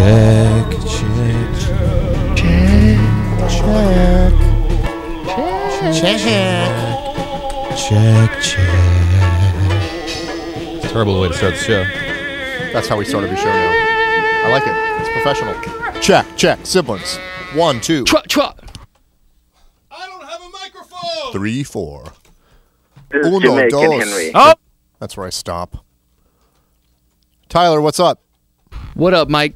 Check. Terrible way to start the show. That's how we start every show now. I like it. It's professional. Check. Siblings. 1, 2. Chwa. I don't have a microphone. 3, 4. This is Uno, Jamaican dos. Henry. Oh, That's where I stop. Tyler, what's up? what up, Mike?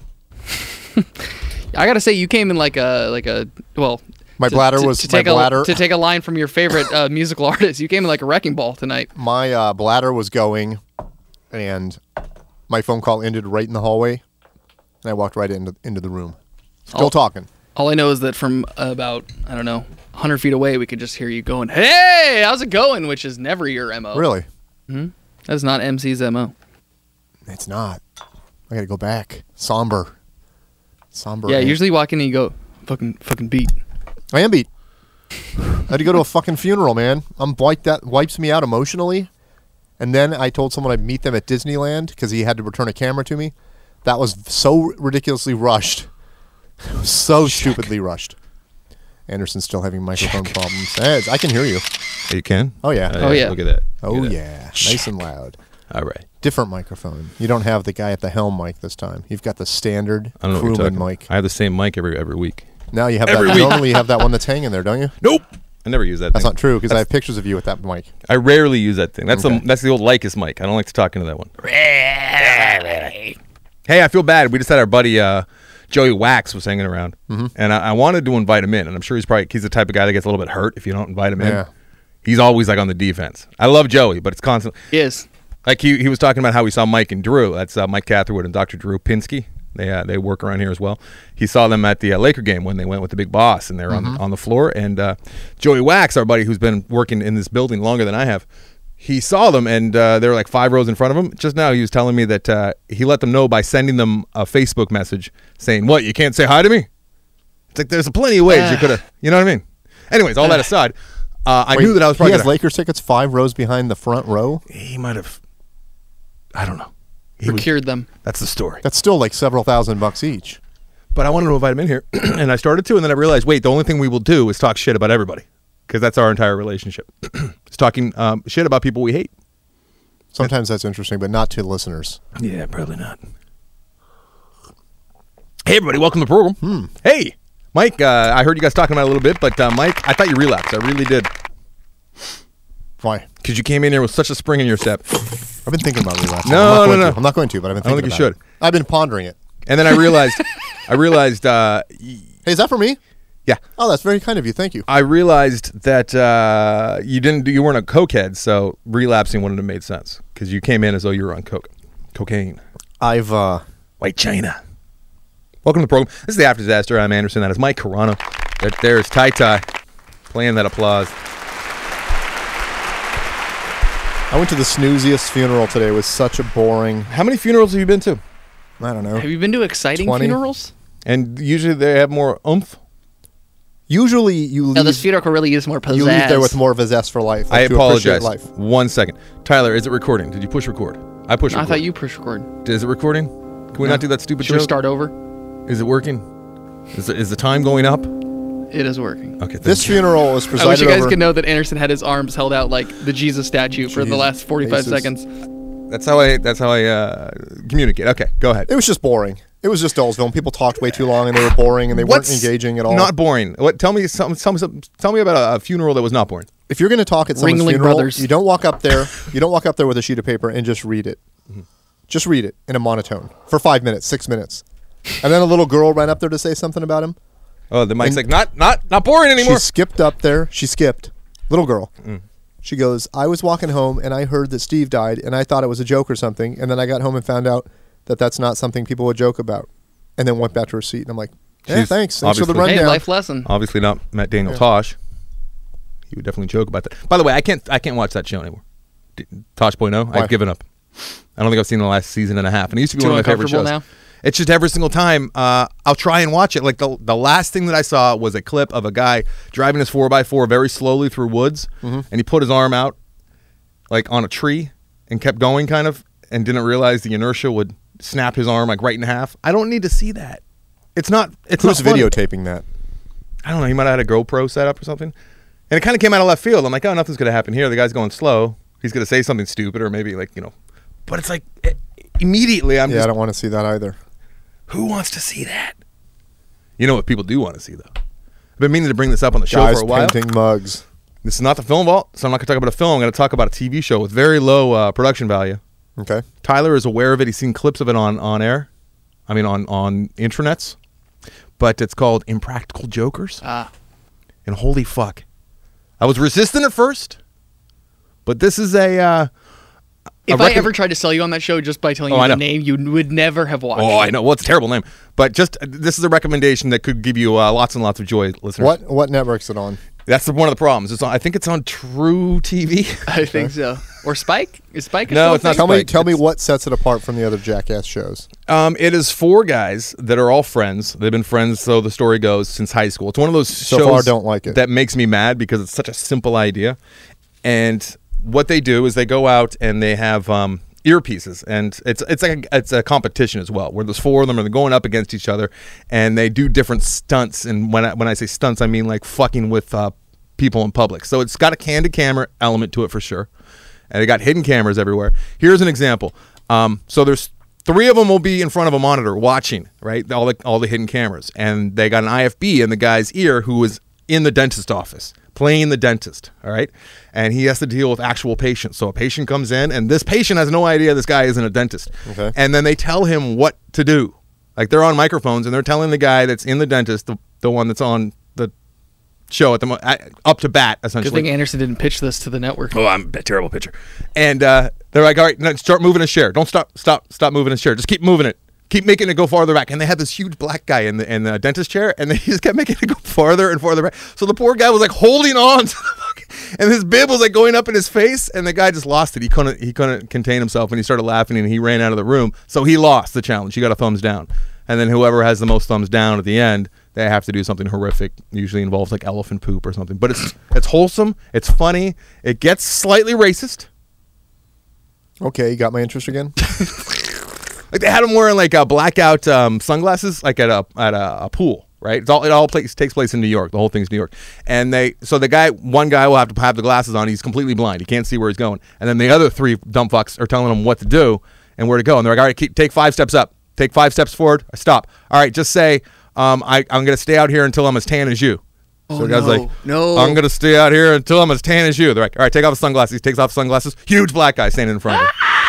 I gotta say, you came in like a well. My bladder was to my take bladder. to take a line from your favorite musical artist. You came in like a wrecking ball tonight. My bladder was going, and my phone call ended right in the hallway, and I walked right into the room. Still talking. All I know is that from about 100 feet away, we could just hear you going, "Hey, how's it going?" Which is never your MO. Really? That's not MC's MO. It's not. I gotta go back. Somber. Yeah, usually you walk in and you go, fucking beat. I am beat. I had to go to a fucking funeral, man. I'm like that wipes me out emotionally. And then I told someone I'd meet them at Disneyland because he had to return a camera to me. That was so ridiculously rushed. So stupidly rushed. Anderson's still having microphone problems. Hey, I can hear you. You can? Oh, yeah. Oh, yeah. Look at that. Oh, Look at that. yeah. Nice and loud. All right. Different microphone. You don't have the guy at the helm mic this time. You've got the standard I don't know what you're crewman talking mic. about. I have the same mic every week. Now you have Every that. week. Normally you have that one that's hanging there, don't you? Nope. I never use that That's thing. not true because I have pictures of you with that mic. I rarely use that thing. That's Okay. the old Lycus mic. I don't like to talk into that one. Hey, I feel bad. We just had our buddy Joey Wax was hanging around, and I wanted to invite him in, and I'm sure he's the type of guy that gets a little bit hurt if you don't invite him in. Yeah. He's always like on the defense. I love Joey, but it's constant. Yes. Like he was talking about how he saw Mike and Drew. That's Mike Catherwood and Dr. Drew Pinsky. They work around here as well. He saw them at the Laker game when they went with the big boss, and they're on the floor. And Joey Wax, our buddy who's been working in this building longer than I have, he saw them, and they were like 5 rows in front of him. Just now, he was telling me that he let them know by sending them a Facebook message saying, "What? You can't say hi to me?" It's like there's plenty of ways you could have. You know what I mean? Anyways, all that aside, I knew that I was probably He has gonna, Lakers tickets 5 rows behind the front row. He might have. I don't know. Procured them. That's the story. That's still like several $1,000 each. But I wanted to invite him in here, and I started to, and then I realized, wait, the only thing we will do is talk shit about everybody, because that's our entire relationship. It's talking shit about people we hate. Sometimes that's interesting, but not to listeners. Yeah, probably not. Hey, everybody, welcome to the program. Hey, Mike, I heard you guys talking about it a little bit, but Mike, I thought you relapsed. I really did. Why? Because you came in here with such a spring in your step. I've been thinking about relapsing. No. I'm not going to, but I've been I don't thinking think you about it. I've been pondering it. And then I realized, Hey, is that for me? yeah, Oh, that's very kind of you. Thank you. I realized that you weren't a cokehead, so relapsing wouldn't have made sense because you came in as though you were on cocaine. I've White China. Welcome to the program. This is the After Disaster. I'm Anderson. That is Mike Carano. There's Ty playing that applause. I went to the snooziest funeral today. It was such a boring. How many funerals have you been to? I don't know. Have you been to exciting 20? funerals? And usually they have more oomph. Usually you leave. No, this funeral could really use more pizzazz. You leave there with more of a zest for life. I like, to appreciate apologize. Life. 1 second. Tyler, is it recording? Did you push record? I pushed record. I thought you push record. Is it recording? Can we not do that stupid Should we joke? start over? Is it working? Is the time going up? It is working. Okay. Thank This you. funeral was I presided wish you guys over. could know that Anderson had his arms held out like the Jesus statue for the last 45 Jesus. seconds. That's how I communicate. Okay, go ahead. It was just boring. It was just Dullsville. And people talked way too long, and they were boring, and they weren't engaging at all. Not boring. What? Tell me about a funeral that was not boring. If you're going to talk at someone's Ringling funeral, Brothers. you don't walk up there. You don't walk up there with a sheet of paper and just read it. Just read it in a monotone for 5 minutes, 6 minutes, and then a little girl ran up there to say something about him. Oh, the mic's And- like not boring anymore. She skipped up there. She skipped. Little girl. She goes, I was walking home and I heard that Steve died and I thought it was a joke or something. And then I got home and found out that that's not something people would joke about. And then went back to her seat. And I'm like, yeah, She's thanks for the obviously- rundown. Hey, life lesson. Obviously not met Daniel Tosh. He would definitely joke about that. By the way, I can't watch that show anymore. Tosh Boy, no, Why? I've given up. I don't think I've seen the last season and a half, and it used to be Too one of my favorite shows. uncomfortable now? It's just every single time I'll try and watch it. Like the last thing that I saw was a clip of a guy driving his 4x4 very slowly through woods, and he put his arm out like on a tree and kept going kind of, and didn't realize the inertia would snap his arm like right in half. I don't need to see that. It's not. It's Who's not funny. videotaping that? I don't know. He might have had a GoPro set up or something. And it kind of came out of left field. I'm like, oh, nothing's going to happen here. The guy's going slow. He's going to say something stupid or maybe like, But it's like immediately I'm I just, don't want to see that either. who wants to see that? You know what people do want to see, though? I've been meaning to bring this up on the show Guys for a while. painting mugs. This is not the Film Vault, so I'm not going to talk about a film. I'm going to talk about a TV show with very low production value. Okay. Tyler is aware of it. He's seen clips of it on air. I mean, on intranets. But it's called Impractical Jokers. And holy fuck. I was resistant at first, but this is a... If I ever tried to sell you on that show just by telling you I the know. name, you would never have watched. Oh, I know. Well, it's a terrible name. But just this is a recommendation that could give you lots and lots of joy, listeners. What network's it on? That's one of the problems. I think it's on True TV. I think so. Or Spike? Is Spike? No, it's not Tell me Spike. what sets it apart from the other Jackass shows. It is 4 guys that are all friends. They've been friends, so the story goes, since high school. It's one of those So shows far, don't like it. that makes me mad because it's such a simple idea. And what they do is they go out and they have earpieces, and it's a competition as well, where there's 4 of them and they're going up against each other, and they do different stunts. And when I say stunts, I mean like fucking with people in public. So it's got a candid camera element to it for sure. And they got hidden cameras everywhere. Here's an example. So there's 3 of them will be in front of a monitor watching, right? All the hidden cameras. And they got an IFB in the guy's ear who is in the dentist office, playing the dentist, all right? And he has to deal with actual patients. So a patient comes in, and this patient has no idea this guy isn't a dentist. Okay. And then they tell him what to do. Like they're on microphones, and they're telling the guy that's in the dentist, the one that's on the show at up to bat, Good essentially. thing Anderson didn't pitch this to the network. Oh, I'm a terrible pitcher. And they're like, all right, no, start moving his chair. Don't stop moving his chair. Just keep moving it. Keep making it go farther back. And they had this huge black guy in the dentist chair, and they just kept making it go farther and farther back. So the poor guy was like holding on to the fucking, and his bib was like going up in his face, and the guy just lost it. He couldn't contain himself, and he started laughing, and he ran out of the room. So he lost the challenge. He got a thumbs down. And then whoever has the most thumbs down at the end, they have to do something horrific. Usually involves like elephant poop or something. But it's wholesome. It's funny. It gets slightly racist. Okay, you got my interest again. Like they had him wearing like blackout sunglasses, like at a pool, right? Takes place in New York. The whole thing's New York. And one guy will have to have the glasses on. He's completely blind. He can't see where he's going. And then the other 3 dumb fucks are telling him what to do and where to go. And they're like, all right, take 5 steps up. Take 5 steps forward. Stop. All right, just say, I'm going to stay out here until I'm as tan as you. Oh, So the guy's like, no. I'm going to stay out here until I'm as tan as you. They're like, all right, take off the sunglasses. He takes off the sunglasses. Huge black guy standing in front of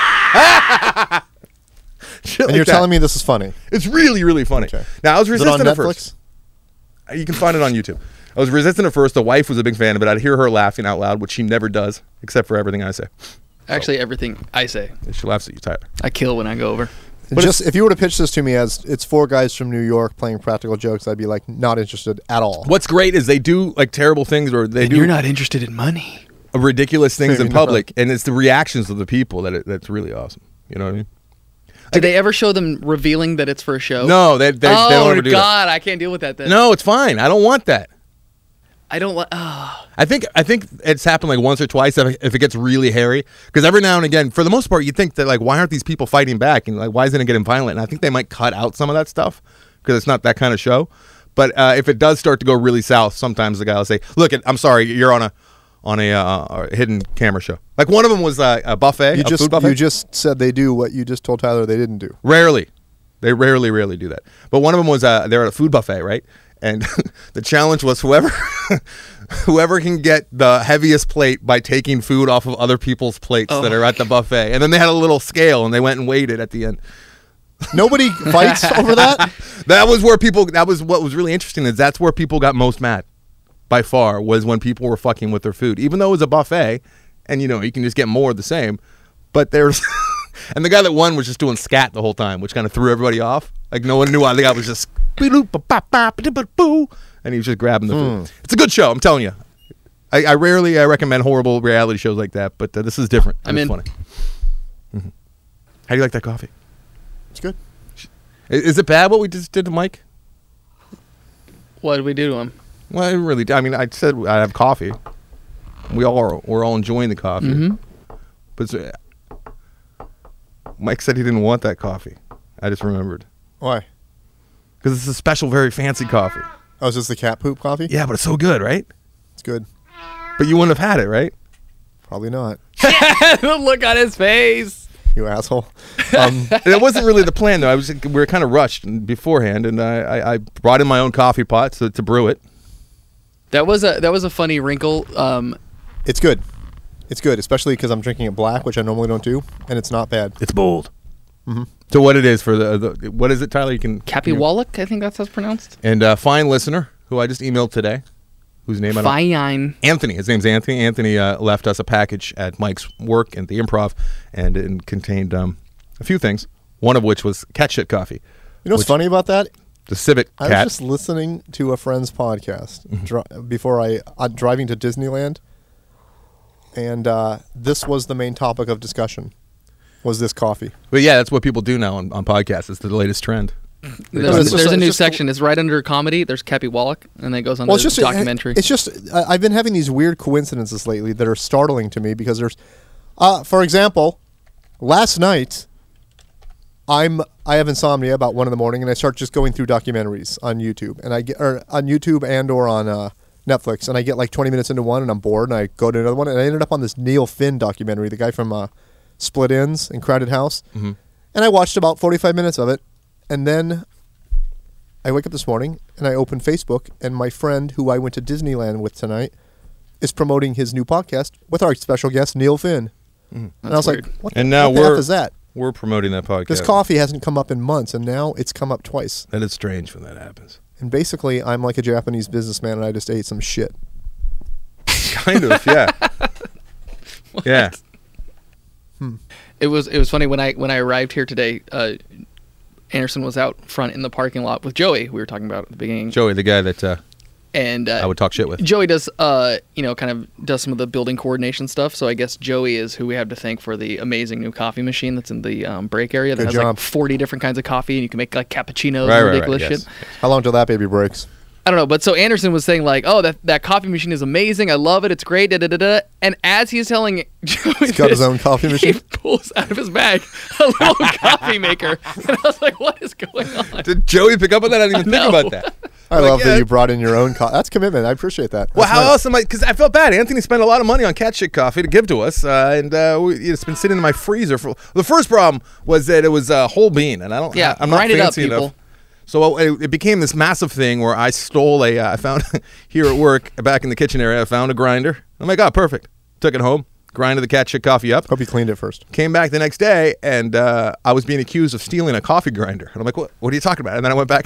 him. And you're telling me this is funny. It's really, really funny. Okay. Now, I was Is it on resistant at Netflix? first. You can find it on YouTube. I was resistant at first. The wife was a big fan of it. I'd hear her laughing out loud, which she never does, except for everything I say. Actually, everything I say, She laughs at you, Tyler. I kill when I go over. But Just if you were to pitch this to me as it's 4 guys from New York playing practical jokes, I'd be like not interested at all. What's great is they do like terrible things, or they And do you're not interested in money. ridiculous things in Maybe public, and it's the reactions of the people that's really awesome. You know what I mean? Did they ever show them revealing that it's for a show? No, they don't Oh, ever do God, I can't deal with that then. that. No, it's fine. I don't want that. I don't like. I think it's happened like once or twice if it gets really hairy. Because every now and again, for the most part, you think that like, why aren't these people fighting back? And like, why isn't it getting violent? And I think they might cut out some of that stuff because it's not that kind of show. But if it does start to go really south, sometimes the guy will say, "Look, I'm sorry, you're on a hidden camera show." Like one of them was a buffet. You a food buffet. you just said they do what you just told Tyler they didn't do. Rarely. They rarely do that. But one of them was they're at a food buffet, right? And the challenge was whoever can get the heaviest plate by taking food off of other people's plates that are at the buffet. And then they had a little scale, and they went and weighed it at the end. Nobody fights over that. That was what was really interesting is that's where people got most mad by far was when people were fucking with their food. Even though it was a buffet, and you can just get more of the same. But there's... And the guy that won was just doing scat the whole time, which kind of threw everybody off. Like no one knew why the guy was just and he was just grabbing the food. It's a good show, I'm telling you. I rarely recommend horrible reality shows like that, but this is different. I'm It's in. funny. Mm-hmm. How do you like that coffee? It's good. Is it bad what we just did to Mike? What did we do to him? Well, I really. I mean, I said I have coffee. We're all enjoying the coffee. Mhm. But Mike said he didn't want that coffee. I just remembered. Why? Because it's a special, very fancy coffee. Oh, is this the cat poop coffee? Yeah, but it's so good, right? It's good. But you wouldn't have had it, right? Probably not. The look on his face. You asshole. That wasn't really the plan, though. We were kind of rushed beforehand, and I brought in my own coffee pot to brew it. That was a funny wrinkle. It's good. It's good, especially because I'm drinking it black, which I normally don't do, and it's not bad. It's bold. Mm-hmm. So what it is for the what is it, Tyler? You can Cappy Wallach, I think that's how it's pronounced. And fine listener who I just emailed today, whose name I don't. Fine. Anthony. His name's Anthony. Anthony left us a package at Mike's work at the Improv, and it contained a few things. One of which was cat shit coffee. You know what's funny about that? The Civic I cat. was just listening to a friend's podcast before I'm driving to Disneyland, and this was the main topic of discussion. Was this coffee? But yeah, that's what people do now on podcasts. It's the latest trend. There's a new section. It's right under comedy. There's Cappy Wallach, and then it goes on to documentary. It's just I've been having these weird coincidences lately that are startling to me because there's, for example, last night I have insomnia about 1 a.m, and I start just going through documentaries on YouTube, and on YouTube or on Netflix, and I get like 20 minutes into one, and I'm bored, and I go to another one, and I ended up on this Neil Finn documentary, the guy from Split Ends and Crowded House, and I watched about 45 minutes of it, and then I wake up this morning and I open Facebook, and my friend who I went to Disneyland with tonight is promoting his new podcast with our special guest Neil Finn, and I was weird. like, "What? And now what the F is that?" We're promoting that podcast. This coffee hasn't come up in months, and now it's come up twice. That is strange when that happens. And basically, I'm like a Japanese businessman, and I just ate some shit. Kind of, yeah. Yeah. It was funny when I arrived here today. Anderson was out front in the parking lot with Joey. We were talking about at the beginning. Joey, the guy that And I would talk shit with. Joey does, kind of does some of the building coordination stuff. So I guess Joey is who we have to thank for the amazing new coffee machine that's in the break area that Good has job. like 40 different kinds of coffee, and you can make like cappuccinos Right, and right, ridiculous right, yes. shit. How long till that baby breaks? I don't know, but so Anderson was saying like, "Oh, that coffee machine is amazing. I love it. It's great." Da, da, da, da. And as he's telling Joey, He's got his own coffee machine. he pulls out of his bag a little coffee maker, and I was like, "What is going on?" Did Joey pick up on that? I didn't even think No. about that. I love that you brought in your own coffee. That's commitment. I appreciate that. Well, That's how nice. else am I? Because I felt bad. Anthony spent a lot of money on cat shit coffee to give to us, and it's been sitting in my freezer for. The first problem was that it was a whole bean, and I'm not grind it up, fancy enough. people. So it became this massive thing where I stole I found here at work, back in the kitchen area, I found a grinder. I'm like, oh, perfect. Took it home, grinded the cat shit coffee up. Hope you cleaned it first. Came back the next day, and I was being accused of stealing a coffee grinder. And I'm like, what are you talking about? And then I went back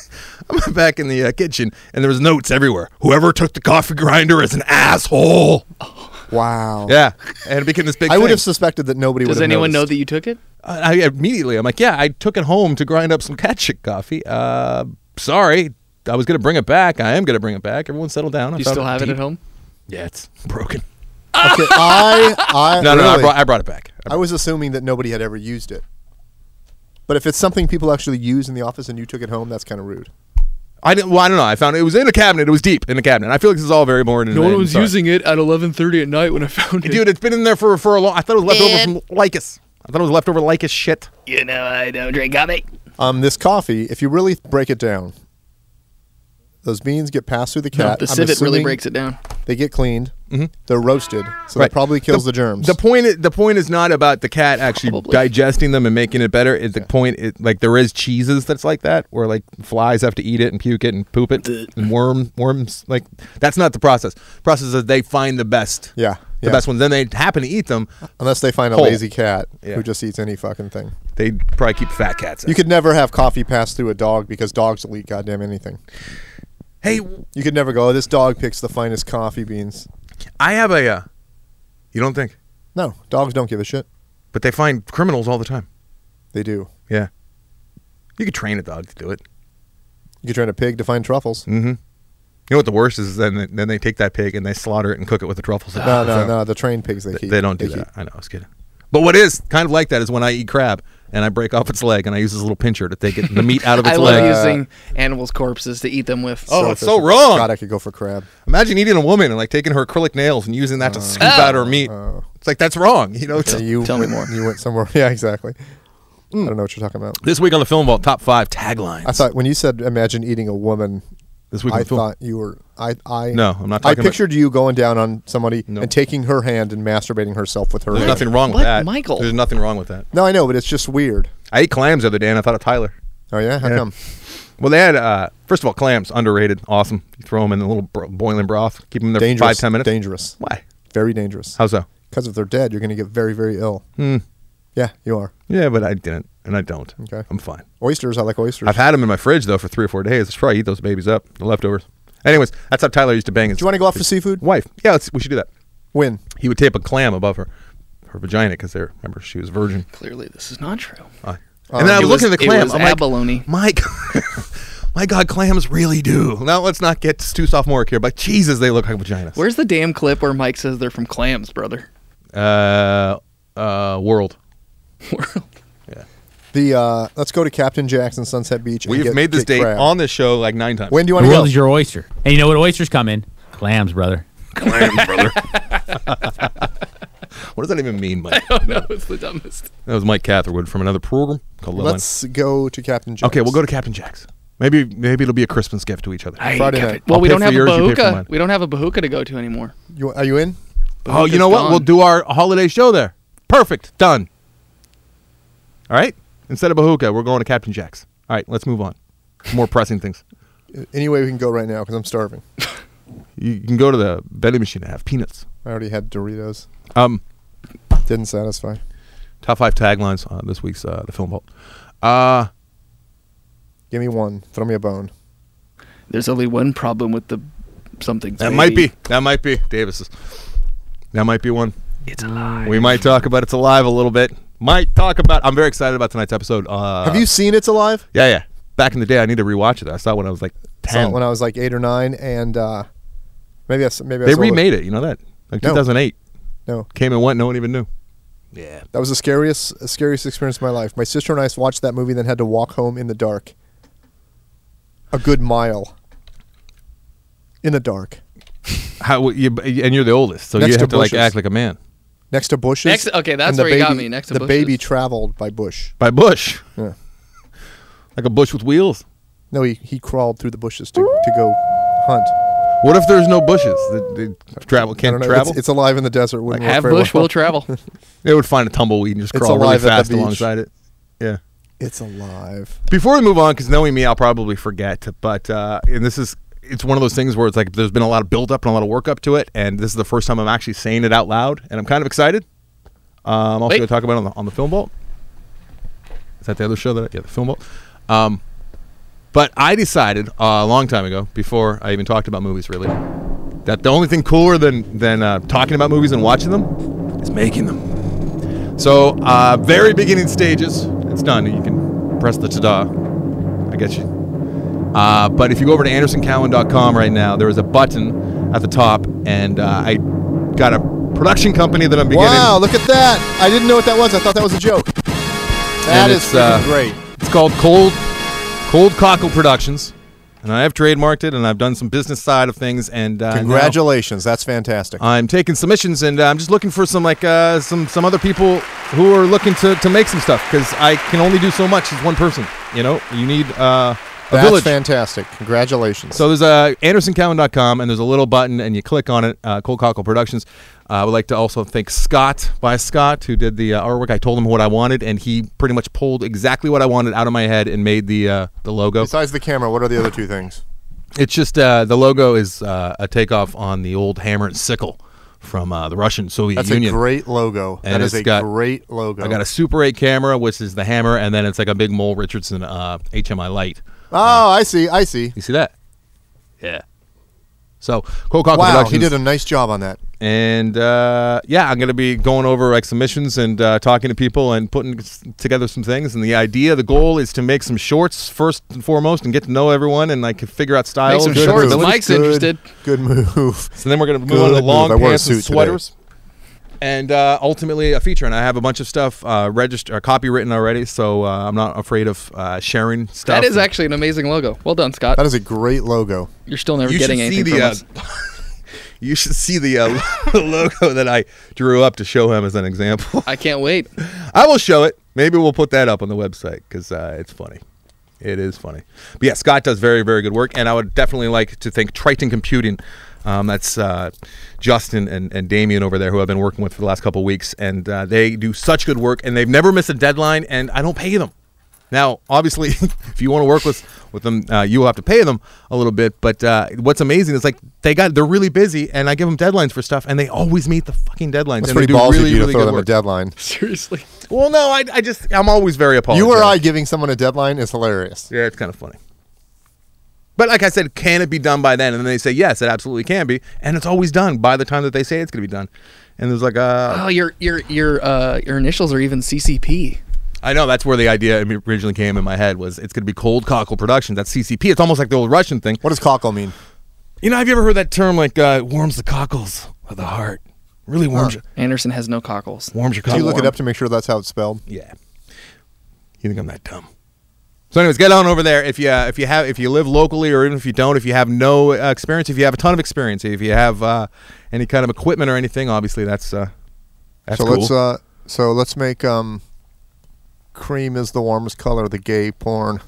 in the kitchen, and there was notes everywhere. Whoever took the coffee grinder is an asshole. Wow. Yeah, and it became this big I thing. would have suspected that nobody would Does have anyone know noticed. that you took it? I immediately, I'm like, yeah, I took it home to grind up some cat shit coffee. Sorry, I was going to bring it back. I am going to bring it back. Everyone settle down. Do you still have it at home? Yeah, it's broken. Okay, I No, really, I brought it back. I was assuming that nobody had ever used it. But if it's something people actually use in the office and you took it home, that's kind of rude. I don't know. I found it was in a cabinet. It was deep in the cabinet. I feel like this is all very boring. No one was using it at 11:30 at night when I found it. Dude, it's been in there for a long. I thought it was left over from Lycus. I thought it was leftover Lycus shit. You know I don't drink coffee. This coffee, if you really break it down, those beans get passed through the No, cat. the I'm civet really assuming breaks it down. They get cleaned. They're roasted, so Right. that probably kills the germs. The point is not about the cat actually Probably. digesting them and making it better. The point is, like, there is cheeses that's like that, where like flies have to eat it and puke it and poop it, and worms. Like, that's not the process. The process is they find the best, yeah, the best ones. Then they happen to eat them. Unless they find a Whole. lazy cat Yeah. who just eats any fucking thing. They probably keep fat cats. You could never have coffee pass through a dog because dogs will eat goddamn anything. Hey, You could never go, oh, this dog picks the finest coffee beans. I have a. You don't think? No, dogs don't give a shit. But they find criminals all the time. They do. Yeah. You could train a dog to do it. You could train a pig to find truffles. Mm-hmm. You know what the worst is? Then they take that pig and they slaughter it and cook it with the truffles. No. The trained pigs they keep. They don't do that. I know. I was kidding. But what is kind of like that is when I eat crab and I break off its leg and I use this little pincher to take the meat out of its I leg. love using animals' corpses to eat them with. Oh, it's so efficient. wrong. God, I could go for crab. Imagine eating a woman and like taking her acrylic nails and using that to scoop out her meat. It's like, that's wrong. You know, Yeah, you, Tell me more. You went somewhere. Yeah, exactly. I don't know what you're talking about. This week on the Film Vault, top 5 taglines. I thought when you said imagine eating a woman, this week on I the film. thought you were. No, I'm not I talking pictured you going down on somebody Nope. and taking her hand and masturbating herself with her There's hand. nothing wrong What, with that. Michael? There's nothing wrong with that. No, I know, but it's just weird. I ate clams the other day and I thought of Tyler. Oh yeah, how Yeah. come? Well, they had, first of all, clams, underrated, awesome. You throw them in a little boiling broth, keep them there Dangerous. for 5-10 minutes. Dangerous. Why? Very dangerous. How so? Because if they're dead, you're going to get very, very ill. Yeah, you are. Yeah, but I didn't, and I don't. Okay. I'm fine. Oysters, I like oysters. I've had them in my fridge, though, for 3 or 4 days. I should probably eat those babies up, the leftovers. Anyways, that's how Tyler used to bang his Do you want to go off for seafood? wife. Yeah, we should do that. When? He would tape a clam above her vagina because remember, she was virgin. Clearly, this is not true. And then I was looking at the It clam. was I'm like, abalone. my God, clams really do. Now, let's not get too sophomoric here, but Jesus, they look like vaginas. Where's the damn clip where Mike says they're from clams, brother? World. World. Yeah. Let's go to Captain Jackson Sunset Beach. We've and made this get date crab. on this show like 9 times. When do you The want to world go? is your oyster. And you know what oysters come in? Clams, brother. Clams, brother. What does that even mean, Mike? Oh no, it's the dumbest. That was Mike Catherwood from another program called Love Let's go to Captain Jackson. Okay, we'll go to Captain Jack's. Maybe it'll be a Christmas gift to each other. Friday night. Well, I'll we pay don't for have a yours, you pay for mine. Bahuka. We don't have a Bahuka to go to anymore. Are you in? Oh, you Bahuka's know what? gone. We'll do our holiday show there. Perfect. Done. All right? Instead of Bahuka, we're going to Captain Jack's. All right, let's move on. More pressing things. Anyway, we can go right now because I'm starving. You can go to the vending machine and have peanuts. I already had Doritos. Didn't satisfy. Top 5 taglines on this week's The Film Vault. Give me one. Throw me a bone. There's only one problem with the something. That might be Davis's. That might be one. It's alive. We might talk about It's Alive a little bit. I'm very excited about tonight's episode. Have you seen It's Alive? Yeah. Back in the day, I need to rewatch it. I saw it when I was like 10. Saw it when I was like 8 or 9, and maybe I They saw remade it. You know that? Like No. 2008. No, Came and went. No one even knew. Yeah. that was the scariest experience of my life. My sister and I watched that movie, then had to walk home in the dark. A good mile. In the dark. And you're the oldest, so Next you to have to like bushes. act like a man. Next to bushes. Okay, that's and the where you got baby- me, next to the bushes. baby traveled by bush. By bush. Yeah. Like a bush with wheels. No, he crawled through the bushes to go hunt. What if there's no bushes? They I can't don't know. travel? It's alive in the desert. Wouldn't work Have very bush well. will travel. They would find a tumbleweed and just It's crawl really alive at the fast beach. alongside it. Yeah. It's alive. Before we move on, because knowing me, I'll probably forget. But it's one of those things where it's like there's been a lot of build up and a lot of work up to it, and this is the first time I'm actually saying it out loud, and I'm kind of excited. I'm also Wait. going to talk about it on the Film Vault. Is that the other show the Film Vault? But I decided a long time ago, before I even talked about movies, really, that the only thing cooler than talking about movies and watching them is making them. So, very beginning stages. It's done. You can press the ta-da. I get you. But if you go over to AndersonCowan.com right now, there is a button at the top, and I got a production company that I'm beginning. Wow, look at that. I didn't know what that was. I thought that was a joke. That And is it's, freaking great. It's called Cold Cockle Productions, and I have trademarked it, and I've done some business side of things. And now Congratulations. That's fantastic. I'm taking submissions, and I'm just looking for some other people who are looking to make some stuff, because I can only do so much as one person. You know, you need a That's village. fantastic. Congratulations. So there's AndersonCowan.com, and there's a little button, and you click on it, Cold Cockle Productions. I would like to also thank Scott, who did the artwork. I told him what I wanted, and he pretty much pulled exactly what I wanted out of my head and made the logo. Besides the camera, what are the other two things? It's just the logo is a takeoff on the old hammer and sickle from the Russian Soviet That's Union. a great logo. And That is it's a got- great logo. I got a Super 8 camera, which is the hammer, and then it's like a big Mole Richardson HMI light. Oh, I see. You see that? Yeah. So, Cold Cockle Wow, Productions. he did a nice job on that. And I'm going to be going over like submissions and talking to people and putting together some things. And the goal is to make some shorts first and foremost and get to know everyone and like figure out Make styles. some and shorts. abilities. Mike's interested. Good move. So then we're going to move on to the Good long move. I wore a pants and suit today. sweaters. And ultimately a feature. And I have a bunch of stuff copywritten already, so I'm not afraid of sharing stuff. That is actually an amazing logo. Well done, Scott. That is a great logo. You're still never You getting should see anything the from us. you should see the logo that I drew up to show him as an example. I can't wait. I will show it. Maybe we'll put that up on the website because it's funny. It is funny. But yeah, Scott does very, very good work, and I would definitely like to thank Triton Computing. That's Justin and Damien over there who I've been working with for the last couple of weeks, and they do such good work, and they've never missed a deadline, and I don't pay them. Now, obviously, if you want to work with them, you will have to pay them a little bit. But what's amazing is like they're really busy, and I give them deadlines for stuff, and they always meet the fucking deadlines. That's and pretty they do ballsy really, of you to really throw good them a work. deadline. Seriously. Well, no, I'm always very apologetic. You or I giving someone a deadline is hilarious. Yeah, it's kind of funny. But like I said, can it be done by then? And then they say yes, it absolutely can be, and it's always done by the time that they say it's going to be done. And there's like Oh, your initials are even CCP. I know that's where the idea originally came in my head was it's going to be Cold Cockle Productions. That's CCP. It's almost like the old Russian thing. What does cockle mean? You know, have you ever heard that term like warms the cockles of the heart? Really warms Anderson has no cockles. warms your Do cockles. you look it up to make sure that's how it's spelled? Yeah. You think I'm that dumb? So, anyways, get on over there if you live locally, or even if you don't, if you have no experience, if you have a ton of experience, if you have any kind of equipment or anything, obviously that's so cool. let's make cream is the warmest color of the gay porn.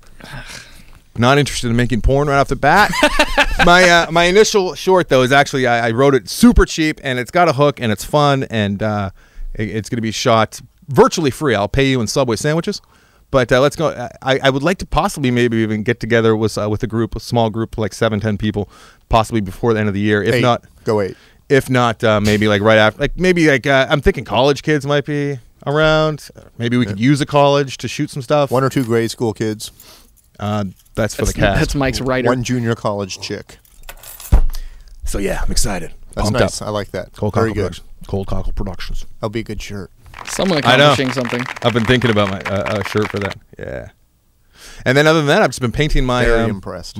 Not interested in making porn right off the bat. My initial short though is actually I wrote it super cheap, and it's got a hook, and it's fun, and it's going to be shot virtually free. I'll pay you in Subway sandwiches. But let's go. I would like to possibly maybe even get together with a small group, like 7-10 people, possibly before the end of the year. If not, go 8. If not, maybe like right after, like maybe like I'm thinking college kids might be around. Maybe we could use a college to shoot some stuff. 1 or 2 grade school kids. That's for the cast. That's Mike's writer. 1 junior college chick. So yeah, I'm excited. That's Pumped nice. up. I like that. Cold Very Cockle good. Productions. Cold Cockle Productions. That'll be a good shirt. Someone I know. accomplishing something. I've been thinking about my shirt for that. Yeah. And then other than that, I've just been painting my Very impressed.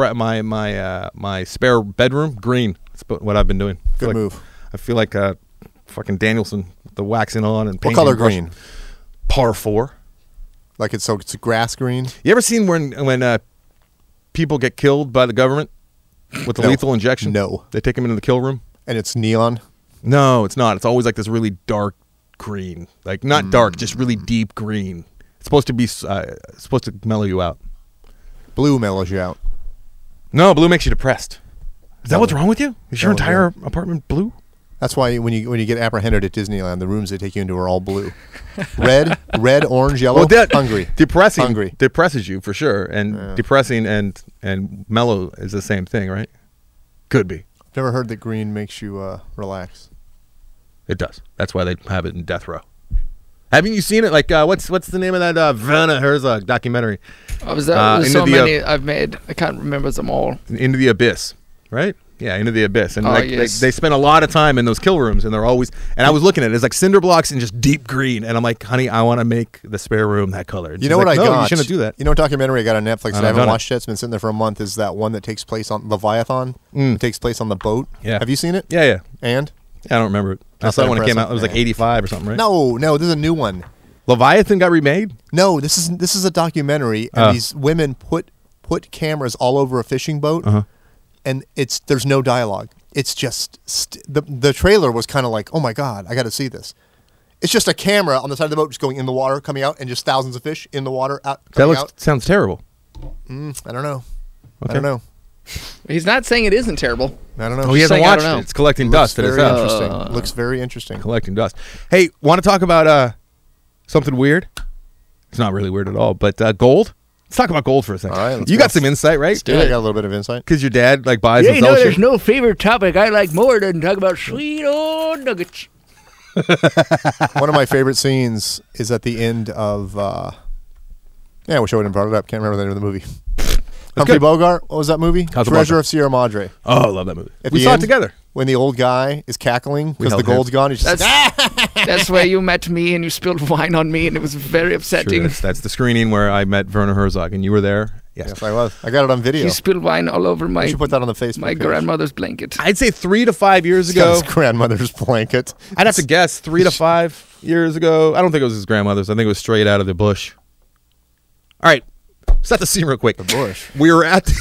my spare bedroom green. That's what I've been doing. Good move. I feel like fucking Danielson with the waxing on and What painting. color and brush. green? Par 4. Like it's a grass green. You ever seen when people get killed by the government with the No. lethal injection? No. They take them into the kill room. And it's neon. No, it's not. It's always like this really dark green, like not dark, just really deep green. It's supposed to be supposed to mellow you out. Blue mellows you out. No, blue makes you depressed. Is that No. what's wrong with you? Is your No, entire apartment blue? That's why when you get apprehended at Disneyland, the rooms they take you into are all blue. Red, orange, yellow. Hungry. Depressing. Hungry. Depresses you for sure, and depressing and mellow is the same thing, right? Could be. Never heard that green makes you relax. It does. That's why they have it in Death Row. Haven't you seen it? Like, what's the name of that Werner Herzog documentary? There's Into so the, many I've made. I can't remember them all. Into the Abyss, right? Yeah, Into the Abyss. And Yes. they spend a lot of time in those kill rooms, and they're always. And I was looking at it, it's like cinder blocks and just deep green. And I'm like, honey, I want to make the spare room that color. And You she's know what like, I no, got? you shouldn't do that. You know what documentary I got on Netflix that I I've haven't done it. watched yet? It's been sitting there for a month. Is that one that takes place on Leviathan? It takes place on the boat. Yeah. Have you seen it? Yeah. And? I don't remember it. I That's saw it not when it came out. impressive. It was like Yeah. 85 or something, right? No, this is a new one. Leviathan got remade? No, this is a documentary, and these women put cameras all over a fishing boat, and there's no dialogue. It's just the trailer was kind of like, oh my god, I got to see this. It's just a camera on the side of the boat, just going in the water, coming out, and just thousands of fish in the water out. Coming out. Sounds terrible. I don't know. Okay. I don't know. He's not saying it isn't terrible. I don't know. Oh, he hasn't saying I watched don't it. know. It's collecting Looks dust at his very house. interesting. Looks very interesting. Collecting dust. Hey, want to talk about something weird? It's not really weird at all, but gold. Let's talk about gold for a second. All right, let's you go. got some insight, right? Yeah, I got a little bit of insight. Because your dad like buys and sells shit. no favorite topic I like more than talk about sweet old nuggets. One of my favorite scenes is at the end of. I wish I wouldn't have brought it up. Can't remember the name of the movie. Humphrey good. Bogart. What was that movie? Casablanca. Treasure of Sierra Madre. Oh, I love that movie. At We the saw end, it together. When the old guy is cackling because held the gold's hands. gone. He's just That's where you met me and you spilled wine on me and it was very upsetting. Sure, that's the screening where I met Werner Herzog, and you were there. Yes. Yes, I was. I got it on video. You spilled wine all over I my should put that on the Facebook page. grandmother's blanket. I'd say 3 to 5 years He's got ago. his grandmother's blanket. I'd have to guess 3 to 5 years ago. I don't think it was his grandmother's. I think it was straight out of the bush. All right, set the scene real quick. The bush. We were at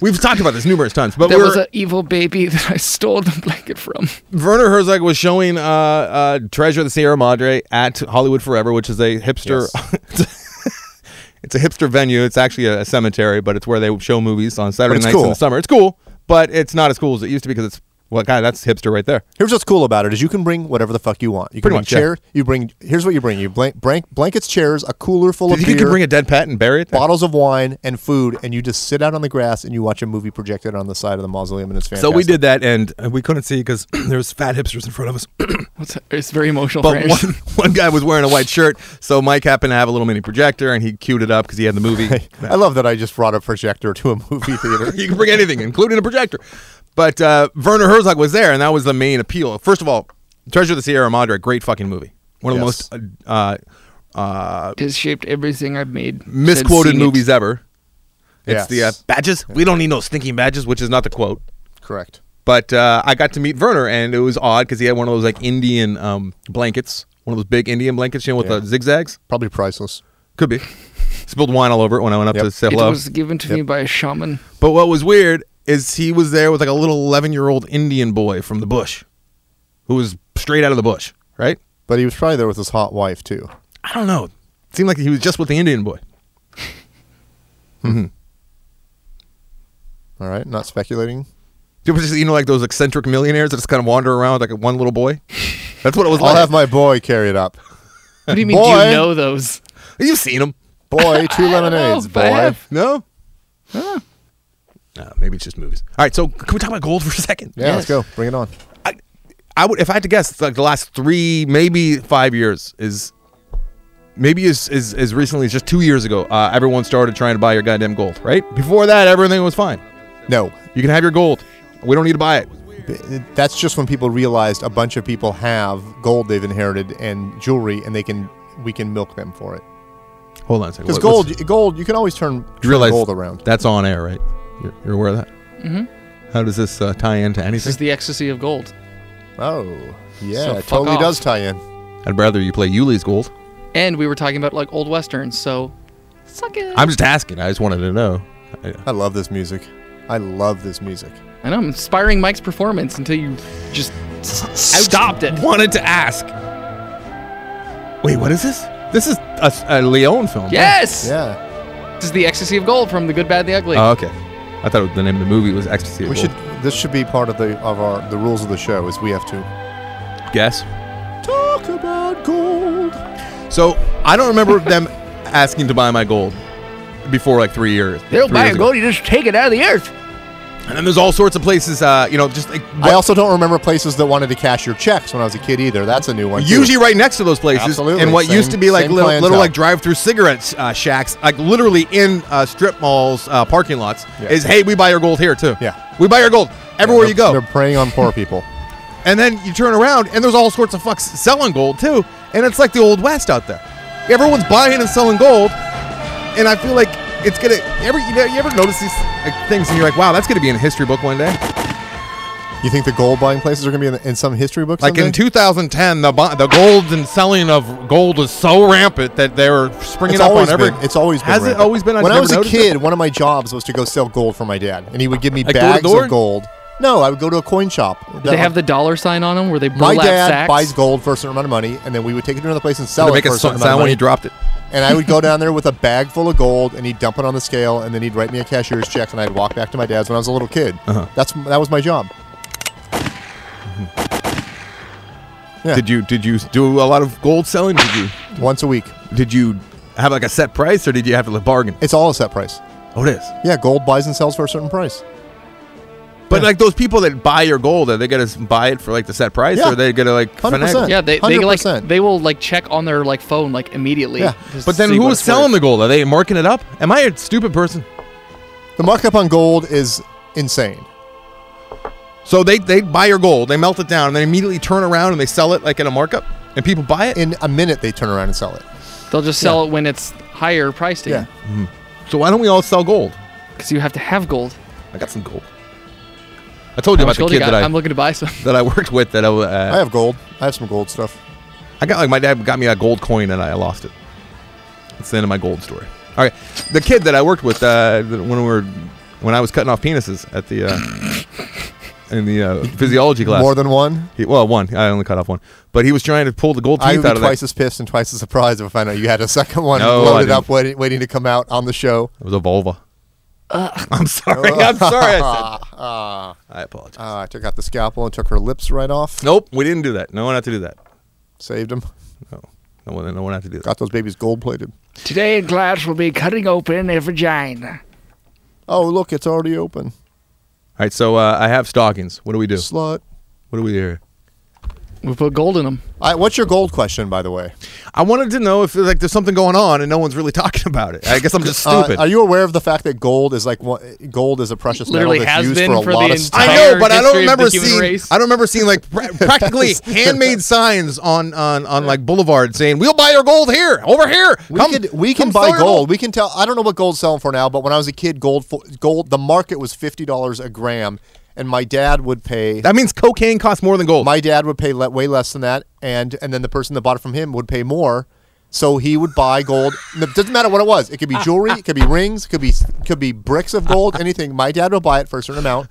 We've talked about this numerous times, but There was an evil baby that I stole the blanket from. Werner Herzog was showing Treasure of the Sierra Madre at Hollywood Forever, which is a hipster. It's a hipster venue. It's actually a cemetery, but it's where they show movies on Saturday it's nights in cool. the summer. It's cool, but it's not as cool as it used to be because it's that's hipster right there. Here's what's cool about it is you can bring whatever the fuck you want. You can Pretty bring much, yeah. chair. You bring. Here's what you bring. You blankets, chairs, a cooler full of You beer, can bring a dead pet and bury it there. bottles of wine, and food, and you just sit out on the grass and you watch a movie projected on the side of the mausoleum, and it's fantastic. So we did that, and we couldn't see because there was fat hipsters in front of us. It's very emotional for But Anderson. one guy was wearing a white shirt, so Mike happened to have a little mini projector, and he queued it up because he had the movie. I love that I just brought a projector to a movie theater. You can bring anything, including a projector. But Werner Herzog was there, and that was the main appeal. First of all, Treasure of the Sierra Madre, great fucking movie. One of Yes. the most It has shaped everything I've made. misquoted since seeing movies ever. Yes. It's the badges. We don't need no stinking badges, which is not the quote. Correct. But I got to meet Werner, and it was odd because he had one of those like Indian blankets, one of those big Indian blankets, with Yeah. the zigzags. Probably priceless. Could be. Spilled wine all over it when I went up Yep. to say It hello. was given to me by a shaman. But what was weird is he was there with like a little 11-year-old Indian boy from the bush, who was straight out of the bush, right? But he was probably there with his hot wife too. I don't know. It seemed like he was just with the Indian boy. All right, not speculating. It was just, like those eccentric millionaires that just kind of wander around with, like one little boy. That's what it was I'll like. have my boy carry it up. What do you mean? Do Boy. you know those? You've seen him. Boy, 2 lemonades, if I boy. have. No? Maybe it's just movies. All right, so can we talk about gold for a second? Yeah, let's go. Bring it on. I would, if I had to guess, like the last 3, maybe 5 years is maybe as recently as just 2 years ago. Everyone started trying to buy your goddamn gold, right? Before that, everything was fine. No, You can have your gold. We don't need to buy it. that's just when people realized a bunch of people have gold they've inherited and jewelry, and we can milk them for it. Hold on a second. Because Let's- gold, you can always turn you realize gold around. That's on air, right? You're aware of that? Mm-hmm. How does this tie into This anything? is the ecstasy of gold. Oh, yeah, So it fuck totally off. does tie in. I'd rather you play Yuli's gold. And we were talking about like old westerns, so suck it. I'm just asking. I just wanted to know. I love this music. I love this music. I know I'm inspiring Mike's performance until you just stopped it. Wanted to ask. Wait, what is this? This is a Leone film. right? Yes. Yeah, This is the ecstasy of gold from The Good, Bad, the Ugly. Oh, okay. I thought the name of the movie was Ecstasy. of we Gold. should. This should be part of the rules of the show. Is we have to guess. talk about gold. So I don't remember them asking to buy my gold before like 3 years. They don't 3 buy years a ago. gold, you just take it out of the earth. And then there's all sorts of places, just like I also don't remember places that wanted to cash your checks when I was a kid either. That's a new one. too. usually right next to those places. Absolutely. And what Same- used to be like same little clientele. like drive-through cigarette shacks, like literally in strip malls, parking lots, Yeah. is hey, we buy your gold here too. Yeah. We buy your gold everywhere They're- you go. They're preying on poor people. And then you turn around and there's all sorts of fucks selling gold too. And it's like the old West out there. Everyone's buying and selling gold. And I feel like it's gonna you ever notice these things and you're like, wow, that's gonna be in a history book one day. You think the gold buying places are going to be in some history books? Like in someday? 2010, the gold and selling of gold was so rampant that they were springing It's up always on every. been. It's always been. Has it rampant. always been? I've When I never was a noticed kid, it. one of my jobs was to go sell gold for my dad, and he would give me Like door to bags door? of gold. No, I would go to a coin shop. Did they have the dollar sign on them where they My burlap dad sacks? buys gold for a certain amount of money, and then we would take it to another place and sell to it make for a a certain amount sound of when money. you dropped it. And I would go down there with a bag full of gold, and he'd dump it on the scale, and then he'd write me a cashier's check, and I'd walk back to my dad's when I was a little kid. Uh-huh. That was my job. Yeah. Did you do a lot of gold selling? Once a week. Did you have like a set price or did you have to bargain? It's all a set price. Oh, it is. Yeah, gold buys and sells for a certain price. But like those people that buy your gold, are they gonna buy it for like the set price, Yeah. or are they gonna like 100%. finagle? Yeah, they 100%. they will like check on their like phone like immediately. Yeah. just But to then see who what is it's selling worth. the gold? Are they marking it up? Am I a stupid person? The markup on gold is insane. So they buy your gold, they melt it down, and then immediately turn around and they sell it like at a markup, and people buy it. In a minute, they turn around and sell it. They'll just sell it when it's higher priced Yeah. again. So why don't we all sell gold? Because you have to have gold. I got some gold. I told you How about much the gold you kid got? that I'm looking to buy some. that I worked with. That I have gold. I have some gold stuff. I got like my dad got me a gold coin and I lost it. That's the end of my gold story. All right, the kid that I worked with when we were when I was cutting off penises at the in the physiology class. More than one? One. I only cut off one. But he was trying to pull the gold I teeth would be out of twice that. as pissed and twice as surprised if I found out you had a second one No, I loaded didn't. up, waiting to come out on the show. It was a vulva. I'm sorry. I'm sorry. I said. I I apologize. took out the scalpel and took her lips right off. Nope, we didn't do that. No one had to do that. Saved them. No one had to do that. Got those babies gold plated. Today in class, we'll be cutting open a vagina. Oh, look, it's already open. All right, so I have stockings. What do we do? Slut. What do we do here? We put gold in them. What's your gold question, by the way? I wanted to know if like there's something going on and no one's really talking about it. I guess I'm just stupid. Are you aware of the fact that gold is gold is a precious Literally metal that's has used been for a for lot the of stuff? I entire know, but I don't history of the remember human seeing. race. I don't remember seeing like practically handmade signs on like Boulevard saying, "We'll buy your gold here, over here." We can come buy sell your gold. We can tell. I don't know what gold's selling for now, but when I was a kid, gold. The market was $50 a gram, and my dad would pay. That means cocaine costs more than gold. My dad would pay way less than that, and then the person that bought it from him would pay more. So he would buy gold. It doesn't matter what it was. It could be jewelry. It could be rings. It could be bricks of gold. Anything. My dad would buy it for a certain amount,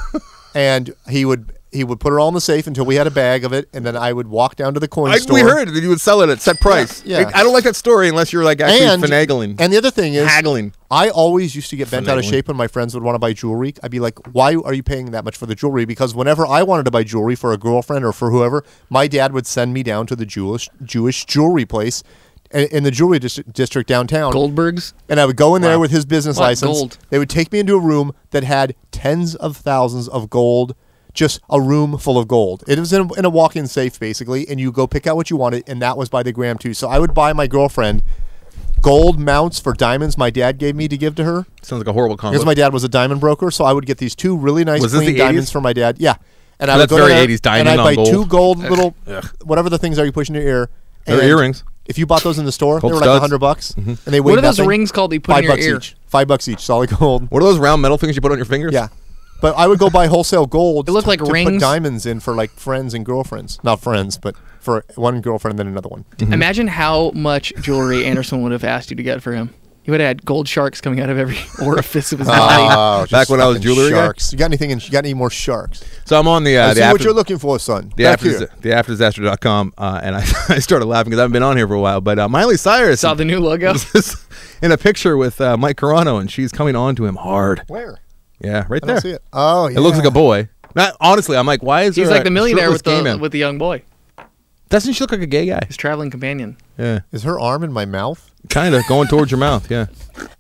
and he would put it all in the safe until we had a bag of it, and then I would walk down to the coin store. We heard that you would sell it at set price. Yeah. I don't like that story unless you're like actually finagling. And the other thing is, haggling. I always used to get bent out of Finagling. shape when my friends would want to buy jewelry. I'd be like, why are you paying that much for the jewelry? Because whenever I wanted to buy jewelry for a girlfriend or for whoever, my dad would send me down to the Jewish jewelry place in the jewelry district downtown. Goldbergs. And I would go in there with his business What? license. Gold. They would take me into a room that had tens of thousands of gold, just a room full of gold. It was in a walk-in safe, basically, and you go pick out what you wanted, and that was by the gram, too. So I would buy my girlfriend gold mounts for diamonds my dad gave me to give to her. Sounds like a horrible combo. Because my dad was a diamond broker, so I would get these two really nice Was this clean the diamonds 80s? for my dad. Yeah. And I Oh, would that's go to very there, 80s, diamond and I'd on buy gold. two gold little, whatever the things are you push in your ear. They're And earrings. If you bought those in the store, Called they were like studs. $100, and they weighed What are those nothing. rings called that you put in your $5 ear? each. $5 each, solid gold. What are those round metal things you put on your fingers? Yeah. But I would go buy wholesale gold. They look like to put rings. diamonds in for like friends and girlfriends. Not friends, but for one girlfriend and then another one. Imagine how much jewelry Anderson would have asked you to get for him. He would have had gold sharks coming out of every orifice of his body. Oh, just Back when I was fucking jewelry guy? sharks. You got anything? You got any more sharks? So I'm on the I the see after, what you're looking for, son. the Back after here. the afterdisaster.com and I started laughing because I haven't been on here for a while. But Miley Cyrus Saw the new logo. is in a picture with Mike Carano, and she's coming on to him hard. Where? Yeah, right I there. don't see it. Oh, yeah. It looks like a boy. Not honestly. I'm like, why is He's there like the a millionaire with shirtless gay man? the young boy, Doesn't she look like a gay guy? his traveling companion. Yeah, Is her arm in my mouth? kind of going towards your mouth. Yeah.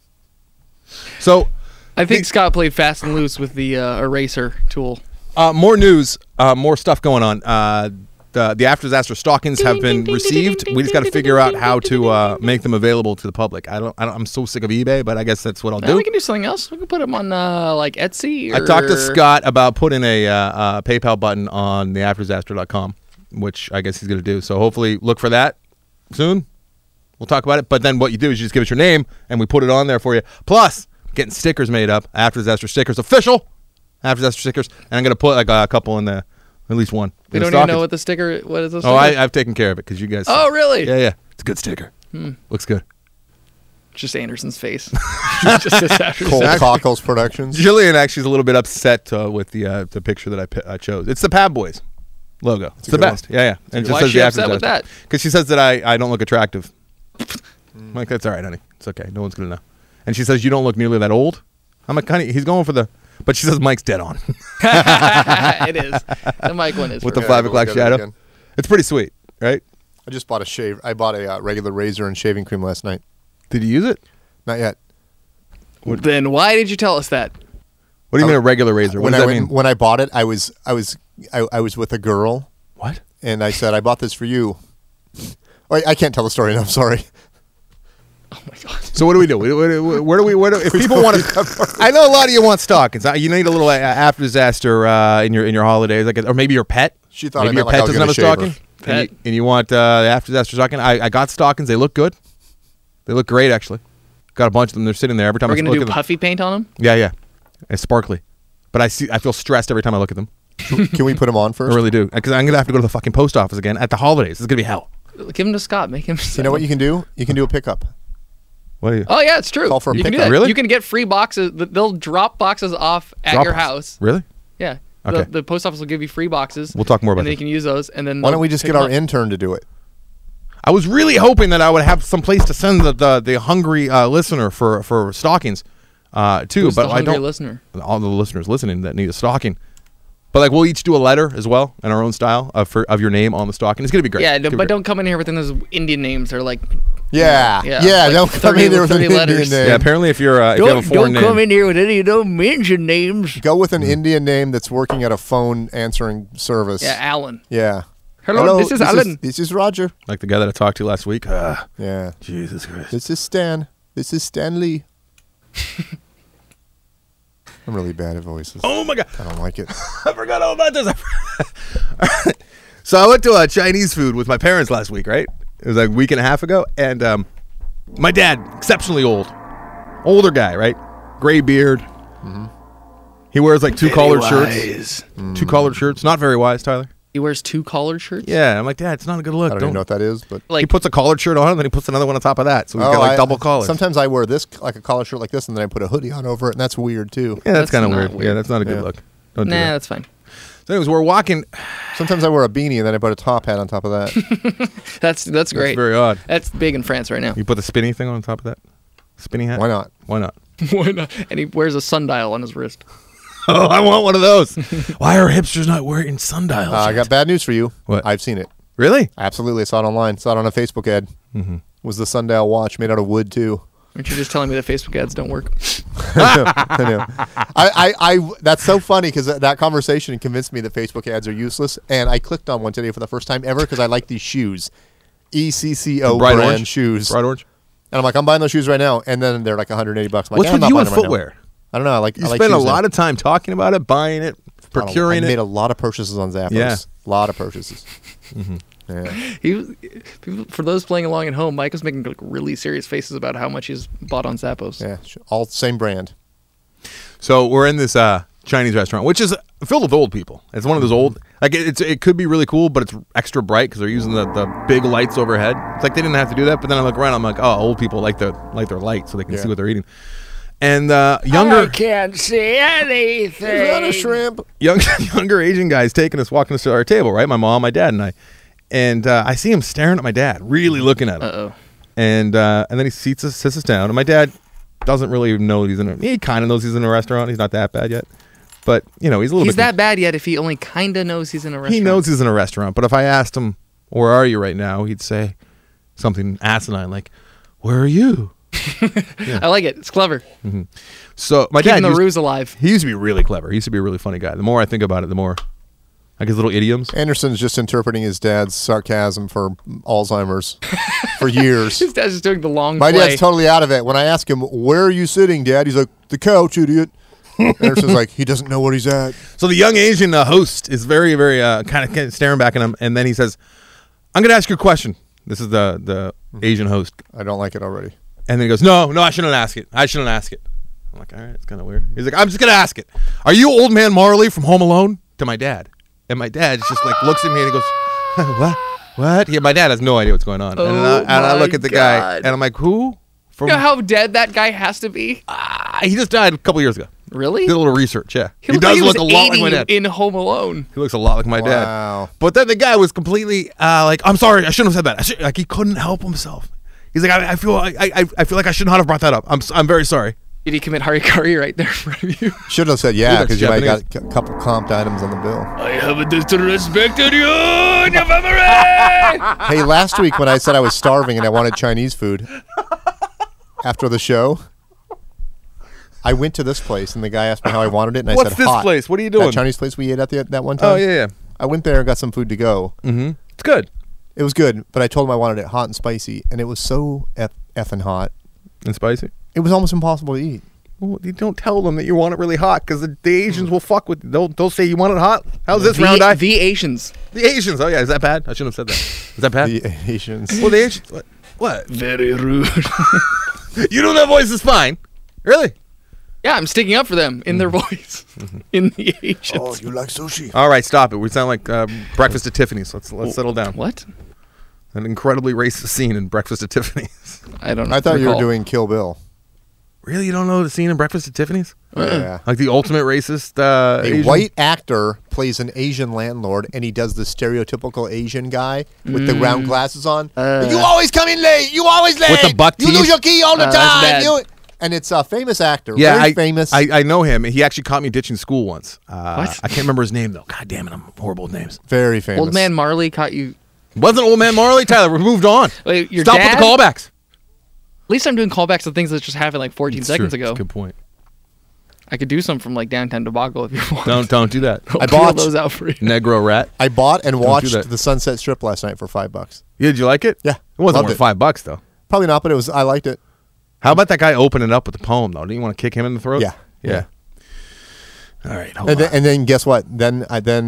So I think Scott played fast and loose with the eraser tool. more news, more stuff going on. The after disaster stockings have been received. We just got to figure out how to make them available to the public. I'm so sick of eBay, but I guess that's what I'll do. We can do something else. We can put them on like Etsy. I talked to Scott about putting a PayPal button on the afterdisaster.com, which I guess he's going to do. So hopefully look for that soon. We'll talk about it. But then what you do is you just give us your name, and we put it on there for you. Plus, getting stickers made up. After Disaster stickers. Official After Disaster stickers. And I'm going to put like a couple in the, at least one. We in the don't even know stockings. what the sticker. What is this? Oh, I've taken care of it because you guys. Oh, really? Yeah. It's a good sticker. Looks good. Just Anderson's face. Just his After Cold Disaster. Cockles Productions. Jillian actually is a little bit upset with the picture that I chose. It's the Pab Boys logo. It's the good one. best. Yeah. And it Why just is says she the upset After with that? Because she says that I don't look attractive. I'm like, that's all right, honey. It's okay. No one's going to know. And she says, you don't look nearly that old. I'm like, honey, he's going for the... But she says Mike's dead on. It is. The Mike one is. With for the Okay, 5 we'll o'clock get it shadow. again. It's pretty sweet, right? I just bought a shave. I bought a regular razor and shaving cream last night. Did you use it? Not yet. Then why did you tell us that? What do you mean a regular razor? What When does I that mean? when I bought it, I was with a girl, What? and I said, I bought this for you. Wait, I can't tell the story. No, I'm sorry. Oh my god. So what do we do? Where do if people want to? I know a lot of you want stockings. You need a little after disaster in your holidays, like, or maybe your pet. She thought maybe I your meant like pet I was doesn't gonna have a shave her. stocking. Pet. And you want the after disaster stocking. I got stockings. They look good. They look great, actually. Got a bunch of them. They're sitting there every time We're I gonna look do at them. puffy paint on them. Yeah. It's sparkly. But I feel stressed every time I look at them. Can we put them on I first? really do. Because I'm gonna have to go to the fucking post office again at the holidays. It's gonna be hell. Give them to Scott. Make him. You know what you can do? You can do a pickup. What are you? Oh yeah, it's true. Call for a you can do pickup. that. Really? You can get free boxes. They'll drop boxes off at Drop your box. house. Really? Yeah. Okay. The post office will give you free boxes. We'll talk more about and then this. you can use those. And then Why don't they'll we just pick get our them up. intern to do it? I was really hoping that I would have some place to send the hungry listener for stockings too, Who's but the I hungry don't. listener? All the listeners listening that need a stocking. But like we'll each do a letter as well in our own style of your name on the stocking. It's gonna be great. Yeah, It's gonna be but great. don't come in here with those Indian names. They're like Yeah. Yeah, Yeah. like Don't come 30 in there with an 30 Indian letters. name. Yeah, apparently if you're if you have a foreign Don't come name, in here with any of those mention names. Go with an Mm-hmm. Indian name that's working at a phone answering service. yeah, Alan. Yeah. Hello, this is Alan. This is Roger. like the guy that I talked to last week. Yeah. Jesus Christ. This is Stan. This is Stan Lee. I'm really bad at voices. Oh my God. I don't like it. I forgot all about this. So I went to Chinese food with my parents last week, right? It was like a week and a half ago. And my dad, exceptionally older guy, right? Gray beard. He wears like two collared shirts. Two collared shirts. Not very wise, Tyler. He wears 2 collared shirts. Yeah, I'm like, Dad, it's not a good look. I don't even know what that is, but Like He puts a collared shirt on and then he puts another one on top of that. So he's got like double collars. Sometimes I wear this like a collar shirt like this, and then I put a hoodie on over it, and that's weird too. Yeah, that's That's kind of not weird. weird. Yeah, that's not a good Yeah. look. Don't do nah, that. that's fine. So anyways, we're walking. Sometimes I wear a beanie, and then I put a top hat on top of that. That's That's great. very odd. That's big in France right now. You put the spinny thing on top of that? Spinny hat? Why not? Why not? Why not? And he wears a sundial on his wrist. Oh, I want one of those. Why are hipsters not wearing sundials? I got bad news for you. What? I've seen it. Really? Absolutely. I saw it online. Saw it on a Facebook ad. Was the sundial watch made out of wood too? Aren't you just telling me that Facebook ads don't work? I know. I that's so funny because that conversation convinced me that Facebook ads are useless, and I clicked on one today for the first time ever because I like these shoes, ECCO Bright brand orange? shoes, Bright orange? and I'm like, I'm buying those shoes right now, and then they're like $180. I'm like, What's I'm with not you buying and them right now. footwear? I don't know. I like. You I like spend a shoes now. lot of time talking about it, buying it, procuring I made it. a lot of purchases on Zappos. Yeah. A lot of purchases. Yeah. People, for those playing along at home, Mike was making like really serious faces about how much he's bought on Zappos. Yeah. All same brand. So we're in this Chinese restaurant, which is filled with old people. It's one of those old, like it could be really cool, but it's extra bright because they're using the big lights overhead. It's like they didn't have to do that, but then I look around, I'm like, oh, old people like their light so they can Yeah. see what they're eating. And younger I can't see anything. Is that a shrimp? younger Asian guys taking us, walking us to our table, right? My mom, my dad, and I. And I see him staring at my dad, really looking at him. Uh-oh. And then he sits us down. And my dad doesn't really know he's in a... He kind of knows he's in a restaurant. He's not that bad yet. But, you know, he's a little He's bit... that bad yet if he only kind of knows he's in a restaurant. He knows he's in a restaurant. But if I asked him, where are you right now? He'd say something asinine like, where are you? I like it. It's clever. So my Keeping dad... the ruse alive. He used to be really clever. He used to be a really funny guy. The more I think about it, the more... Like his little idioms. Anderson's just interpreting his dad's sarcasm for Alzheimer's for years. His dad's just doing the long My play. dad's totally out of it. When I ask him, where are you sitting, Dad? He's like, the couch, idiot. Anderson's like, he doesn't know what he's at. So the young Asian host is very, very kind of staring back at him, and then he says, "I'm going to ask you a question." This is the Asian host, I don't like it already. and then he goes, "No, I shouldn't ask it. I shouldn't ask it." I'm like, "All right, it's kind of weird." He's like, "I'm just going to ask it. Are you Old Man Marley from Home Alone?" To my dad, and my dad just like looks at me and he goes, "What? What?" Yeah, my dad has no idea what's going on, and I look at the guy, God. and I'm like, "Who?" From You know how dead that guy has to be? he just died a couple years ago. Really? Did a little research, yeah. He looked does like look a was lot like my 80 dad. in Home Alone. He looks a lot like my Wow. dad. But then the guy was completely like, "I'm sorry, I shouldn't have said that." Like he couldn't help himself. He's like, I feel like I should not have brought that up. I'm very sorry. Did he commit harikari right there in front of you? Should have said yeah, Dude, that's because you might have Japanese. got a couple comped items on the bill. I haven't disrespected you in your memory. Hey, last week when I said I was starving and I wanted Chinese food after the show, I went to this place and the guy asked me how I wanted it, and I What's said this hot. place? What are you doing? That Chinese place we ate at that one time? Oh yeah. I went there and got some food to go. It's good. It was good, but I told him I wanted it hot and spicy, and it was so effing hot. And spicy. It was almost impossible to eat. Well, you don't tell them that you want it really hot because the Asians will fuck with you. They'll say you want it hot. How's this round eye? The Asians. The Asians. Oh yeah, is that bad? I shouldn't have said that. Is that bad? The Asians. Well, the Asians. What? Very rude. You know that voice is fine. Really? Yeah, I'm sticking up for them in their voice. In the Asians. you like sushi? All right, stop it. We sound like breakfast at Tiffany's. Let's settle down. What? an incredibly racist scene in Breakfast at Tiffany's. I don't. I thought you were recall. doing Kill Bill. Really, you don't know the scene in Breakfast at Tiffany's? Yeah. Like the ultimate racist. A Asian? white actor plays an Asian landlord, and he does the stereotypical Asian guy with the round glasses on. You always come in late. You always late. With the buck You teeth? lose your key all the That's time. bad. And it's a famous actor. Yeah, very famous. I know him. He actually caught me ditching school once. What? I can't remember his name though. God damn it, I'm horrible with names. very famous. Old man Marley caught you. Wasn't Old Man Marley, Tyler? We moved on. Wait, your Stop dad? with the callbacks. At least I'm doing callbacks to things that just happened like 14 It's seconds true. ago. That's a good point. I could do some from like downtown Tobago if you want. Don't do that. I'll I peel bought- those out for you. Negro rat. I bought and do watched that. the Sunset Strip last night for $5. Yeah, did you like it? Yeah, It wasn't loved worth it. $5 though. Probably not, but it was. I liked it. How about that guy opening up with the poem though? Didn't you want to kick him in the throat? Yeah. Yeah. All right. Hold And on. then, and then guess what? Then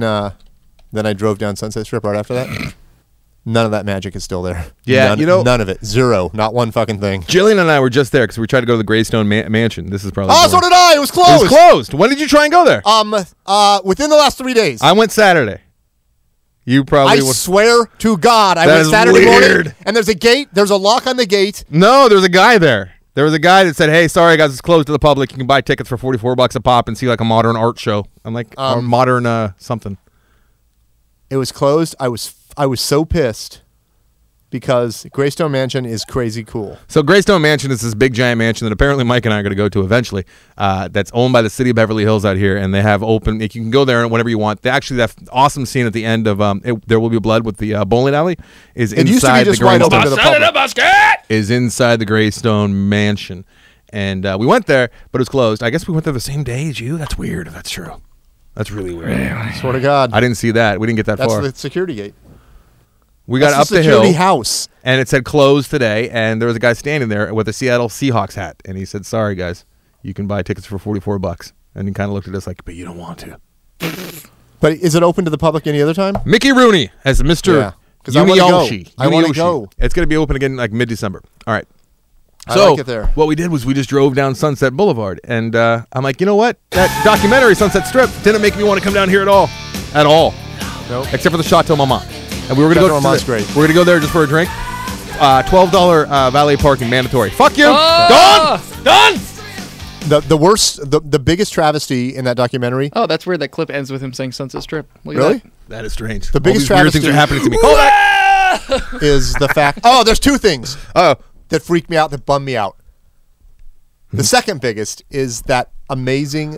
I drove down Sunset Strip right after that. None of that magic is still there. Yeah, none of it. Zero. Not one fucking thing. Jillian and I were just there because we tried to go to the Greystone Mansion. This is probably. Oh, so boring. did I. It was It closed. was closed. When did you try and go there? Within the last 3 days. I went Saturday. You I probably went. swear to God, I That went is Saturday morning, weird. and there's a gate. There's a lock on the gate. No, there was a guy there. There was a guy that said, "Hey, sorry guys, it's closed to the public. You can buy tickets for $44 a pop and see like a modern art show." I'm like, or modern something. It was closed. I was so pissed because Greystone Mansion is crazy cool. So Greystone Mansion is this big giant mansion that apparently Mike and I are going to go to eventually. That's owned by the city of Beverly Hills out here, and they have open. You can go there whenever you want. They actually that awesome scene at the end of There Will Be Blood with the bowling alley is It used to be inside the just wide open to Greystone. the Son of a public. basket! Is inside the Greystone Mansion, and we went there, but it was closed. I guess we went there the same day as you. That's weird. If that's true. That's really weird. Swear to God. I didn't see that. We didn't get that That's far. the security gate. We got That's up the security hill. house. And it said closed today, and there was a guy standing there with a Seattle Seahawks hat, and he said, "Sorry guys, you can buy tickets for $44." And he kind of looked at us like, "But you don't want to." But is it open to the public any other time? Mickey Rooney as Mr. Yeah, 'cause I wanna go. Uniyoshi. I wanna Uniyoshi. go. It's going to be open again like mid-December. All right. I So like it there. what we did was we just drove down Sunset Boulevard, and I'm like, you know what? That documentary Sunset Strip didn't make me want to come down here at all, Nope. except for the Chateau Mama. And we were going to Chateau go. Mama's great. We're going to go there just for a drink. $12 valet parking mandatory. Fuck you. Oh! Done. The worst, the biggest travesty in that documentary. Oh, that's where that clip ends with him saying Sunset Strip. Look at Really? that. That is strange. The biggest All these weird things travesty- are happening to me. Call back. Is the fact. Oh, there's two things Oh, that freaked me out, that bummed me out. The second biggest is that amazing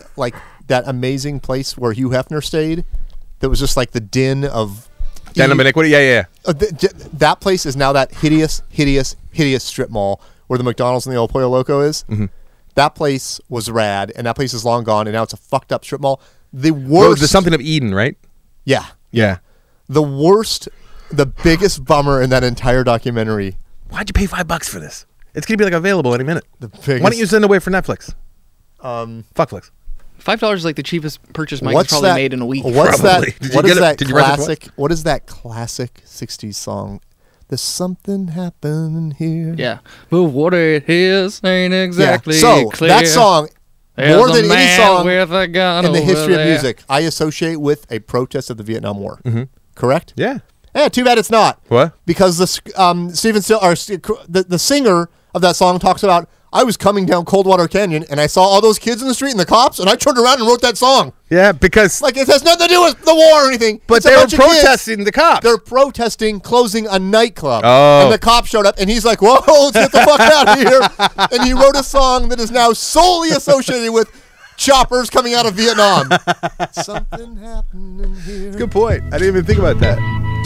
place where Hugh Hefner stayed. That was just like the din of. Den of Iniquity. Yeah. That place is now that hideous strip mall where the McDonald's and the El Pollo Loco is. Mm-hmm. That place was rad, and that place is long gone, and now it's a fucked up strip mall. The Well, worst. there's something of Eden, right? Yeah. Yeah. The worst, the biggest bummer in that entire documentary. Why'd you pay $5 for this? It's gonna be like available any minute. The Why biggest, don't you send it away for Netflix? Fuckflix. $5 is like the cheapest purchase Mike has What's probably that? made in a week. What's Probably. that? Did you What get is it? that Did you rent it classic? What is that classic '60s song? There's something happening here. Yeah. But what it is ain't exactly So clear. that song, There's more a than any man song with a gun in the over history of there. music, I associate with a protest of the Vietnam War. Correct? Yeah. Yeah. Too bad it's not. What? Because Stephen Still, or the singer of that song talks about, I was coming down Coldwater Canyon and I saw all those kids in the street and the cops, and I turned around and wrote that song. Yeah, because Like, it has nothing to do with the war or anything. but It's a they were bunch of kids. protesting the cops. They're protesting closing a nightclub. Oh. And the cop showed up, and he's like, whoa, let's get the fuck out of here. And he wrote a song that is now solely associated with choppers coming out of Vietnam. Something happening here. Good point. I didn't even think about that.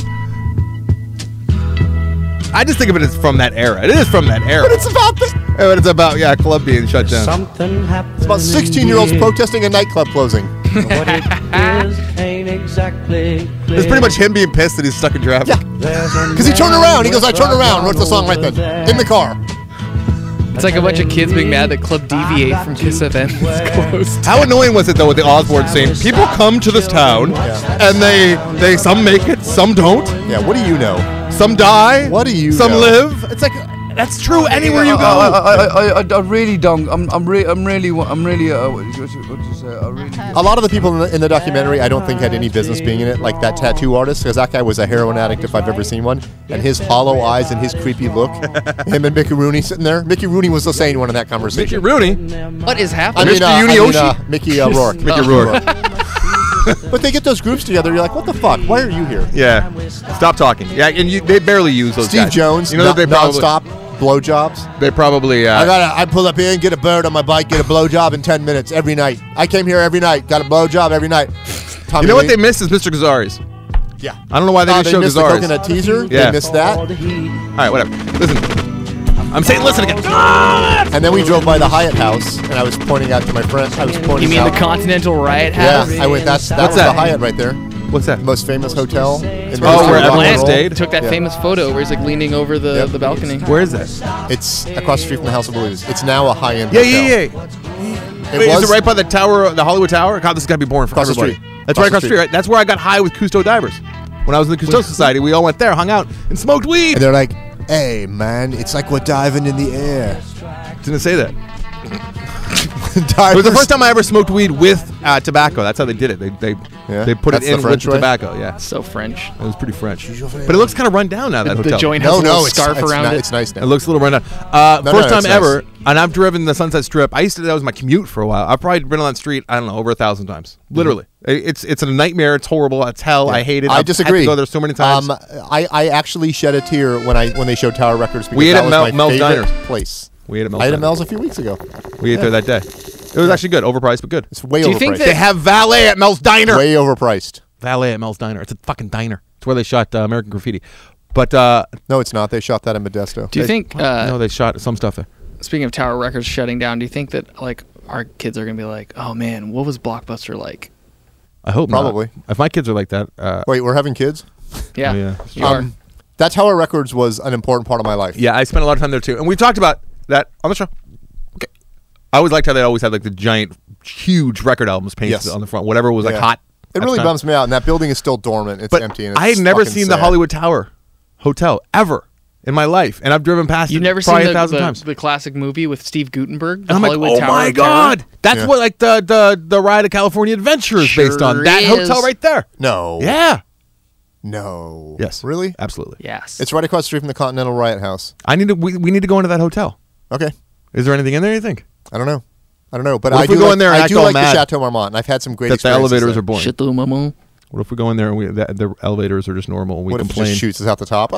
I just think of it as from that era. It is from that era. But it's about But it's about a club being shut down. Something happened. it's about 16-year-olds protesting a nightclub closing. What it is ain't exactly clear. It's pretty much him being pissed that he's stuck in traffic. Yeah. Because he turned around. He goes, I turned around. Wrote the song right then. In the car. It's like a bunch of kids being mad that Club Deviate from Kiss FM is closed. How annoying was it though with the Osbourne saying people come to this town and they some make it, some don't, Yeah, what do you know? some die, What do you some know? live. It's like That's true anywhere you go. I really don't. I'm really. What did you say? I really. A lot of the people in the documentary, I don't think had any business being in it, like that tattoo artist, because that guy was a heroin addict if I've ever seen one. And his hollow eyes and his creepy look, him and Mickey Rooney sitting there. Mickey Rooney was the sane one in that conversation. Mickey Rooney. What is happening? Mickey Rourke. Mickey Rourke. But they get those groups together. You're like, what the fuck? Why are you here? Yeah. Stop talking. Yeah, and they barely use those Steve guys. Jones, You know that they probably non-stop blowjobs. They probably. I pull up in, get a bird on my bike, get a blowjob in 10 minutes every night. I came here every night, got a blowjob every night. Tommy you know what Lee. they missed is Mr. Gazzari's. Yeah. I don't know why they didn't show missed the Gazzari's. coconut teaser. Yeah. They missed that. All the heat. All right, whatever. Listen. I'm saying listen again. And then we drove by the Hyatt House, and I was pointing out to my friend. I was pointing You mean out. the Continental Riot Yeah, House? I went. That was that? the Hyatt right there. What's that? Most famous hotel. In the Oh, history where of rock and Atlantis roll. stayed? Took that Yeah. famous photo where he's like leaning over the Yep. balcony. Where is that? It's across the street from the House of Blues. It's now a high-end Yeah, hotel. yeah. Wait, is it right by the tower, the Hollywood Tower? God, this is gotta be boring for Across the everybody. street. That's right across the street. Right? That's where I got high with Cousteau divers. When I was in the Cousteau Society, we all went there, hung out, and smoked weed. And they're like, "Hey, man, it's like we're diving in the air." Didn't say that. Divers. It was the first time I ever smoked weed with tobacco. That's how they did it. Yeah? They put That's it the in French with way? tobacco. Yeah, So French. it was pretty French. But it looks kind of run down now. That The hotel. joint has a little scarf it's around not- it. It's nice now. It looks a little run down. No, First time it's ever, nice. and I've driven the Sunset Strip. That was my commute for a while. I've probably been on that street, I don't know, over 1,000 times. Literally. It's a nightmare. It's horrible. It's hell. I hate it. I I've disagree. had to go there so many times. I actually shed a tear when they showed Tower Records because We ate that at was my Mel's favorite Diner. place. We ate at Mel's. I ate at Diner. Mel's a few weeks ago. We ate there that day. It was actually good. Overpriced, but good. It's way Do overpriced. you think They have valet at Mel's Diner. Way overpriced. Valet at Mel's Diner. It's a fucking diner. It's where they shot American Graffiti. But No, it's not. They shot that in Modesto. Do you think, no, they shot some stuff there. speaking of Tower Records shutting down, do you think that like our kids are going to be like, oh man, what was Blockbuster like? I hope not. Probably. If my kids are like that, Wait, we're having kids? Yeah. Oh, yeah. You are. That Tower Records was an important part of my life. yeah, I spent a lot of time there too, and we talked about that on the show. Okay, I always liked how they always had like the giant, huge record albums painted Yes. on the front. Whatever was like Yeah. hot. It at the really time. bums me out, and that building is still dormant. It's But empty. And I had it's never fucking seen the sad. Hollywood Tower Hotel ever in my life, and I've driven past You've it never probably seen 1,000 times. the classic movie with Steve Guttenberg, And the I'm like, Hollywood oh Tower my of Terror? god, that's Yeah. what like the Ride of California Adventure is based on. Sure That is. hotel right there. No. Yeah. No. Yes. Really? Absolutely. Yes. It's right across the street from the Continental Riot House. We need to go into that hotel. Okay. Is there anything in there? You think I don't know. But What I if we do go like, in there and I act do all like the mad Chateau Marmont, and I've had some great that the experiences elevators there. are boring? Chateau Marmont. What if we go in there and the elevators are just normal and we What if it complain? just shoots us out the top?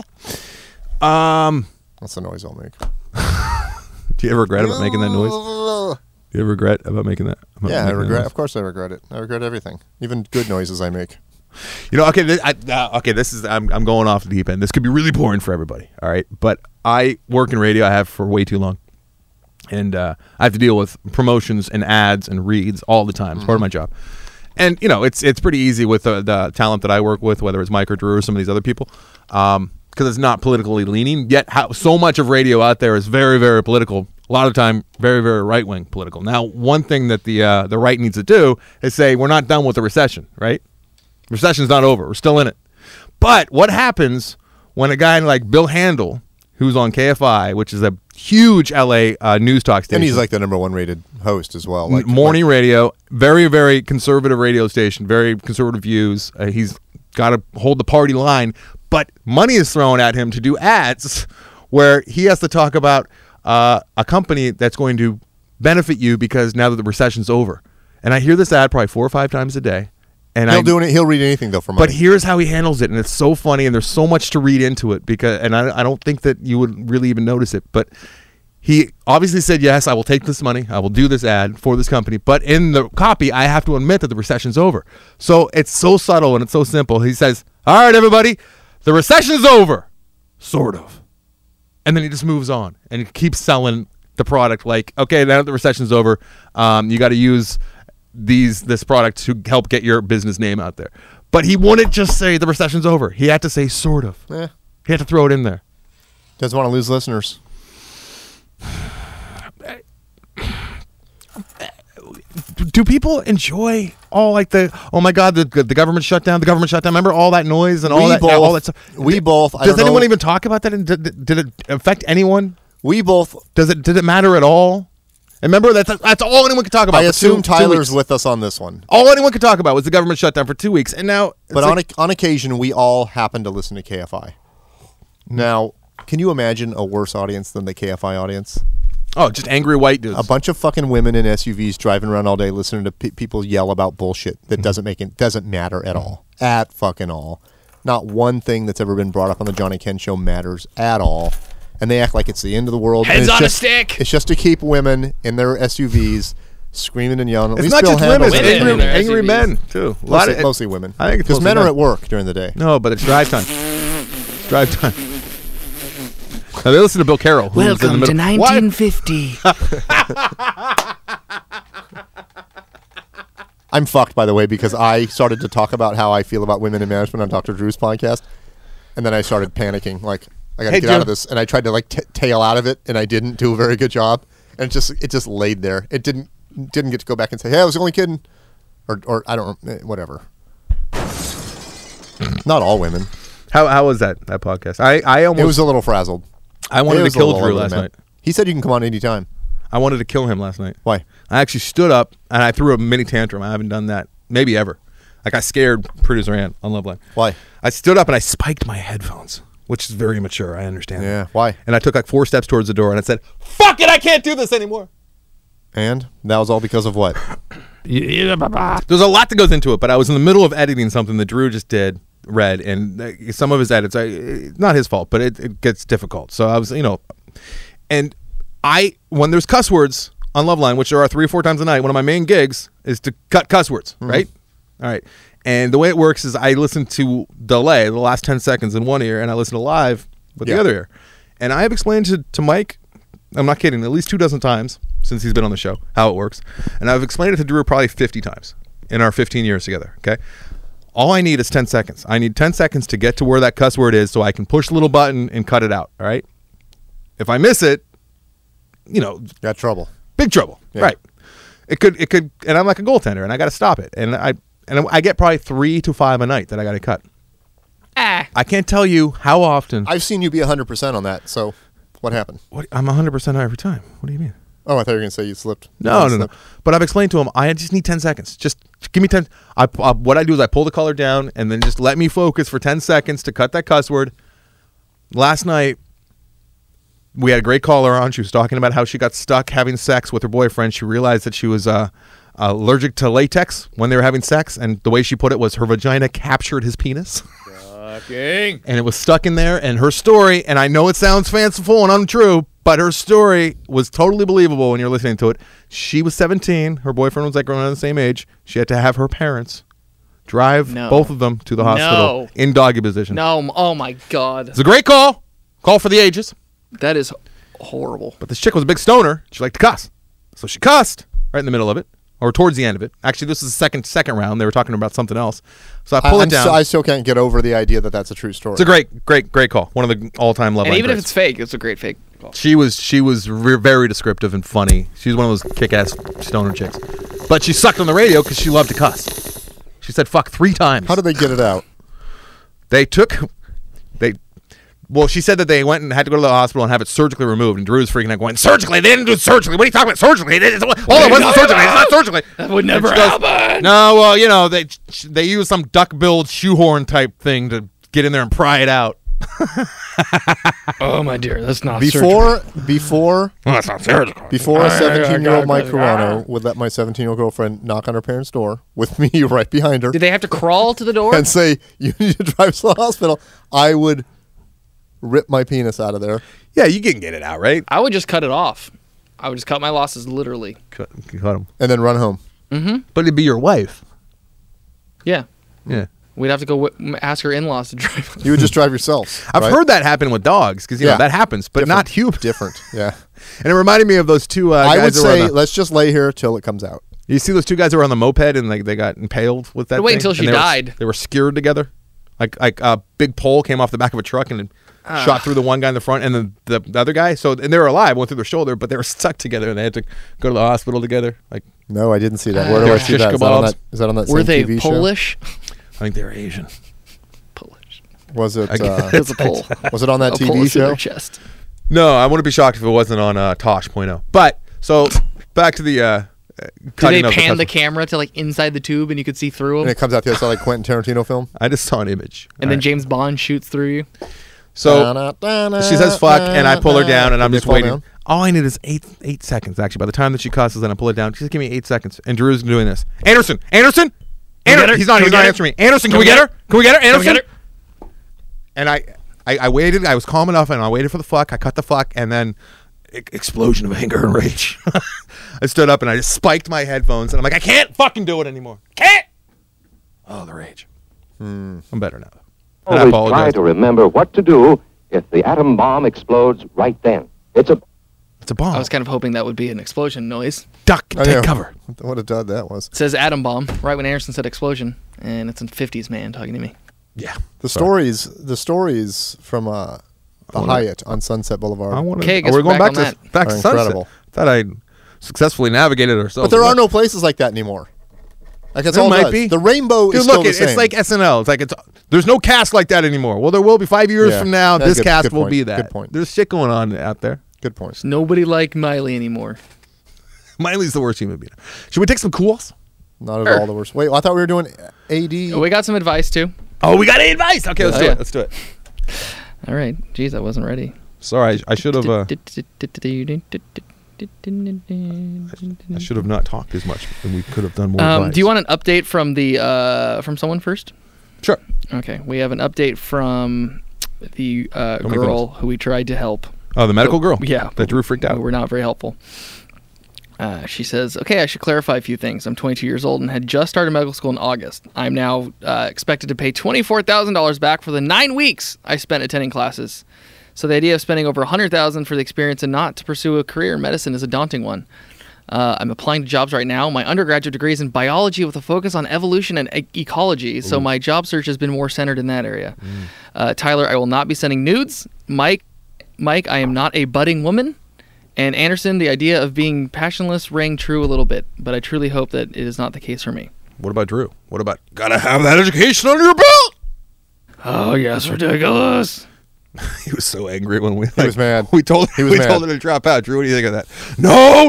Ah! That's the noise I'll make. Do you ever regret about making that noise? Do you ever regret about making that? about Yeah, I making that regret. noise? Of course, I regret it. I regret everything, even good noises I make. You know, okay, this is I'm going off the deep end. This could be really boring for everybody. All right, but I work in radio. I have for way too long, and I have to deal with promotions and ads and reads all the time. It's part of my job, and you know, it's pretty easy with the talent that I work with, whether it's Mike or Drew or some of these other people, because it's not politically leaning. Yet, so much of radio out there is very, very political. A lot of the time, very, very right-wing political. Now, one thing that the right needs to do is say we're not done with the recession, right? Recession's not over. We're still in it. But what happens when a guy like Bill Handel, who's on KFI, which is a huge LA news talk station, And he's like the #1 rated host as well. Like morning radio, very, very conservative radio station, very conservative views. He's got to hold the party line, but money is thrown at him to do ads where he has to talk about a company that's going to benefit you because now that the recession's over. And I hear this ad probably 4 or 5 times a day. And he'll read anything though for money. But here's how he handles it, and it's so funny, and there's so much to read into it and I don't think that you would really even notice it. But he obviously said, yes, I will take this money, I will do this ad for this company. But in the copy, I have to admit that the recession's over. So it's so subtle and it's so simple. He says, all right, everybody, the recession's over, sort of. And then he just moves on and he keeps selling the product like, okay, now that the recession's over, you got to use this product to help get your business name out there. But he wouldn't just say the recession's over. He had to say sort of. Yeah. He had to throw it in there. Doesn't want to lose listeners. Do people enjoy all like oh my God, the government shut down, remember all that noise and all that stuff? We both. Does anyone even talk about that? And did it affect anyone? We both. Did it matter at all? And remember, that's all anyone could talk about. I for assume two Tyler's weeks. with us on this one. All anyone could talk about was the government shutdown for 2 weeks, and now. But on occasion, we all happen to listen to KFI. Now, can you imagine a worse audience than the KFI audience? Oh, just angry white dudes. A bunch of fucking women in SUVs driving around all day listening to people yell about bullshit that doesn't matter at all. At fucking all. Not one thing that's ever been brought up on the Johnny Ken Show matters at all. And they act like it's the end of the world. Heads on a stick. It's just to keep women in their SUVs screaming and yelling. At it's least not Bill just women, handles it's it. in their angry SUVs. men, too. Mostly women. I think it's because mostly men are men. at work during the day. No, but it's drive time. It's drive time. Now, they listen to Bill Carroll. who's in the Welcome to middle- What? 1950. I'm fucked, by the way, because I started to talk about how I feel about women in management on Dr. Drew's podcast, and then I started panicking. Like, I got to Hey, get out of Jim. this, and I tried to like tail out of it, and I didn't do a very good job, and it just laid there. It didn't get to go back and say, "Hey, I was only kidding," or I don't whatever. Not all women. How was that podcast? I It almost was a little frazzled. I It wanted to was a kill little Drew over the last map. night. He said you can come on anytime. I wanted to kill him last night. Why? I actually stood up and I threw a mini tantrum. I haven't done that maybe ever. Like I scared producer Ann on Loveline. Why? I stood up and I spiked my headphones, which is very mature. I understand. Yeah. Why? And I took like 4 steps towards the door and I said, "Fuck it, I can't do this anymore." And that was all because of what? There's a lot that goes into it, but I was in the middle of editing something that Drew just read, and some of his edits, it's not his fault, but it gets difficult. So I was, and when there's cuss words on Loveline, which there are 3 or 4 times a night, one of my main gigs is to cut cuss words, right? All right. And the way it works is I listen to delay the last 10 seconds in one ear, and I listen to live with the other ear. And I have explained to Mike, I'm not kidding, at least 2 dozen times since he's been on the show, how it works. And I've explained it to Drew probably 50 times in our 15 years together, okay? All I need is 10 seconds. I need 10 seconds to get to where that cuss word is so I can push the little button and cut it out, all right? If I miss it, Got trouble. big trouble, Yeah. right? It could, and I'm like a goaltender, and I got to stop it. And I get probably 3 to 5 a night that I got to cut. I can't tell you how often. I've seen you be 100% on that. So, what happened? I'm 100% every time. What do you mean? Oh, I thought you were going to say you slipped. No. But I've explained to him, I just need 10 seconds. Just give me 10. What I do is I pull the color down and then just let me focus for 10 seconds to cut that cuss word. Last night, we had a great caller on. She was talking about how she got stuck having sex with her boyfriend. She realized that she was allergic to latex when they were having sex. And the way she put it was her vagina captured his penis. And it was stuck in there. And her story, and I know it sounds fanciful and untrue, but her story was totally believable when you're listening to it. She was 17. Her boyfriend was like around the same age. She had to have her parents drive both of them to the hospital in doggy position. No, oh my God. It's a great call. Call for the ages. That is horrible. But this chick was a big stoner. She liked to cuss. So she cussed right in the middle of it, or towards the end of it. Actually, this is the second round. They were talking about something else. So I pull it down. I still can't get over the idea that that's a true story. It's a great call. One of the all-time love And line even if greats. it's fake, it's a great fake call. She was very descriptive and funny. She's one of those kick-ass stoner chicks. But she sucked on the radio because she loved to cuss. She said fuck 3 times. How did they get it out? Well, she said that they went and had to go to the hospital and have it surgically removed. And Drew was freaking out going, surgically? They didn't do it surgically. What are you talking about? Surgically? Hold on, it wasn't surgically. It's not surgically. That would never And she goes, happen. No, well, they used some duck-billed shoehorn type thing to get in there and pry it out. Oh my dear, that's not Before Well, that's not surgical. Before a 17-year-old Mike Carano would let my 17-year-old girlfriend knock on her parents' door with me right behind her Did they have to crawl to the door? and say, "You need to drive us to the hospital," I would rip my penis out of there. Yeah, you can get it out, right? I would just cut it off. I would just cut my losses literally. Cut him. And then run home. But it'd be your wife. Yeah. Yeah. We'd have to go ask her in-laws to drive. You would just drive yourself. I've right? heard that happen with dogs because Yeah. that happens, but Different. not human. Different. Yeah. And it reminded me of those two guys. I would that were on say the- let's just lay here till it comes out. you see those 2 guys that were on the moped and they got impaled with that. Wait thing? until she And they were- died. They were skewered together, like a big pole came off the back of a truck and shot through the one guy in the front and then the other guy. So and they were alive, went through their shoulder, but they were stuck together and they had to go to the hospital together. Like No, I didn't see that. Where do I Shish see that? kebabs. Is that on that Were same they TV Polish? I think they're Asian. Polish. show? Was it? It was a pole. Was it on that A pole TV to show? their chest. No, I wouldn't be shocked if it wasn't on Tosh.0. But so back to the Did they cutting of pan the pencil. camera to like inside the tube and you could see through And them? it comes out the other side like Quentin Tarantino film. I just saw an image. And then Alright. James Bond shoots through you. So she says fuck, and I pull her down, and I'm Did they just fall waiting. down? All I need is eight seconds, actually. By the time that she cusses, then I pull it down. She says, give me 8 seconds. And Drew's doing this. Anderson! get her? He's not Can we get her? answering me. Anderson, can we get her? Can we get her? Anderson? And I waited. I was calm enough, and I waited for the fuck. I cut the fuck, and then explosion of anger and rage. I stood up, and I just spiked my headphones, and I'm like, I can't fucking do it anymore. Can't! Oh, the rage. I'm better now. And I Always try apologize. to remember what to do if the atom bomb explodes right then. It's a It's a bomb. I was kind of hoping that would be an explosion noise. Duck, I take know. cover. What a dud that was. It says atom bomb right when Anderson said explosion, and it's a 50s man talking to me. Yeah. The stories from the Hyatt on Sunset Boulevard. I want to. Okay, I guess we're we're going back back on to that. back to Are Sunset. incredible. Thought I successfully navigated ourselves. But there are no places like that anymore. Like that's There all it might does. be. The rainbow Dude, is look, still the it's same. like SNL. It's like there's no cast like that anymore. Well, there will be 5 years Yeah. from now. Yeah, This good- cast good will point. be that. Good point. There's shit going on out there. Good point. Nobody like Miley anymore. Miley's the worst human being. Should we take some calls? Not at all the worst. Wait, I thought we were doing AD. We got some advice too. Oh, we got advice. Okay, let's Oh, do yeah. it. Let's do it. All right. Jeez, I wasn't ready. Sorry, I should have. I I should have not talked as much, and we could have done more. Advice. do you want an update from the from someone first? Sure. Okay, we have an update from the me girl who we tried to help. Oh, the medical girl. Yeah, That Drew freaked out. We're not very helpful. She says, okay, I should clarify a few things. I'm 22 years old and had just started medical school in August. I'm now expected to pay $24,000 back for the 9 weeks I spent attending classes. So the idea of spending over $100,000 for the experience and not to pursue a career in medicine is a daunting one. I'm applying to jobs right now. My undergraduate degree is in biology with a focus on evolution and ecology, so my job search has been more centered in that area. Tyler, I will not be sending nudes. Mike, I am not a budding woman. And Anderson, the idea of being passionless rang true a little bit, but I truly hope that it is not the case for me. What about Drew? What about gotta have that education under your belt? Oh, yes, ridiculous. He was so angry when we was mad. We told He was we mad. told him to drop out. Drew, what do you think of that? No.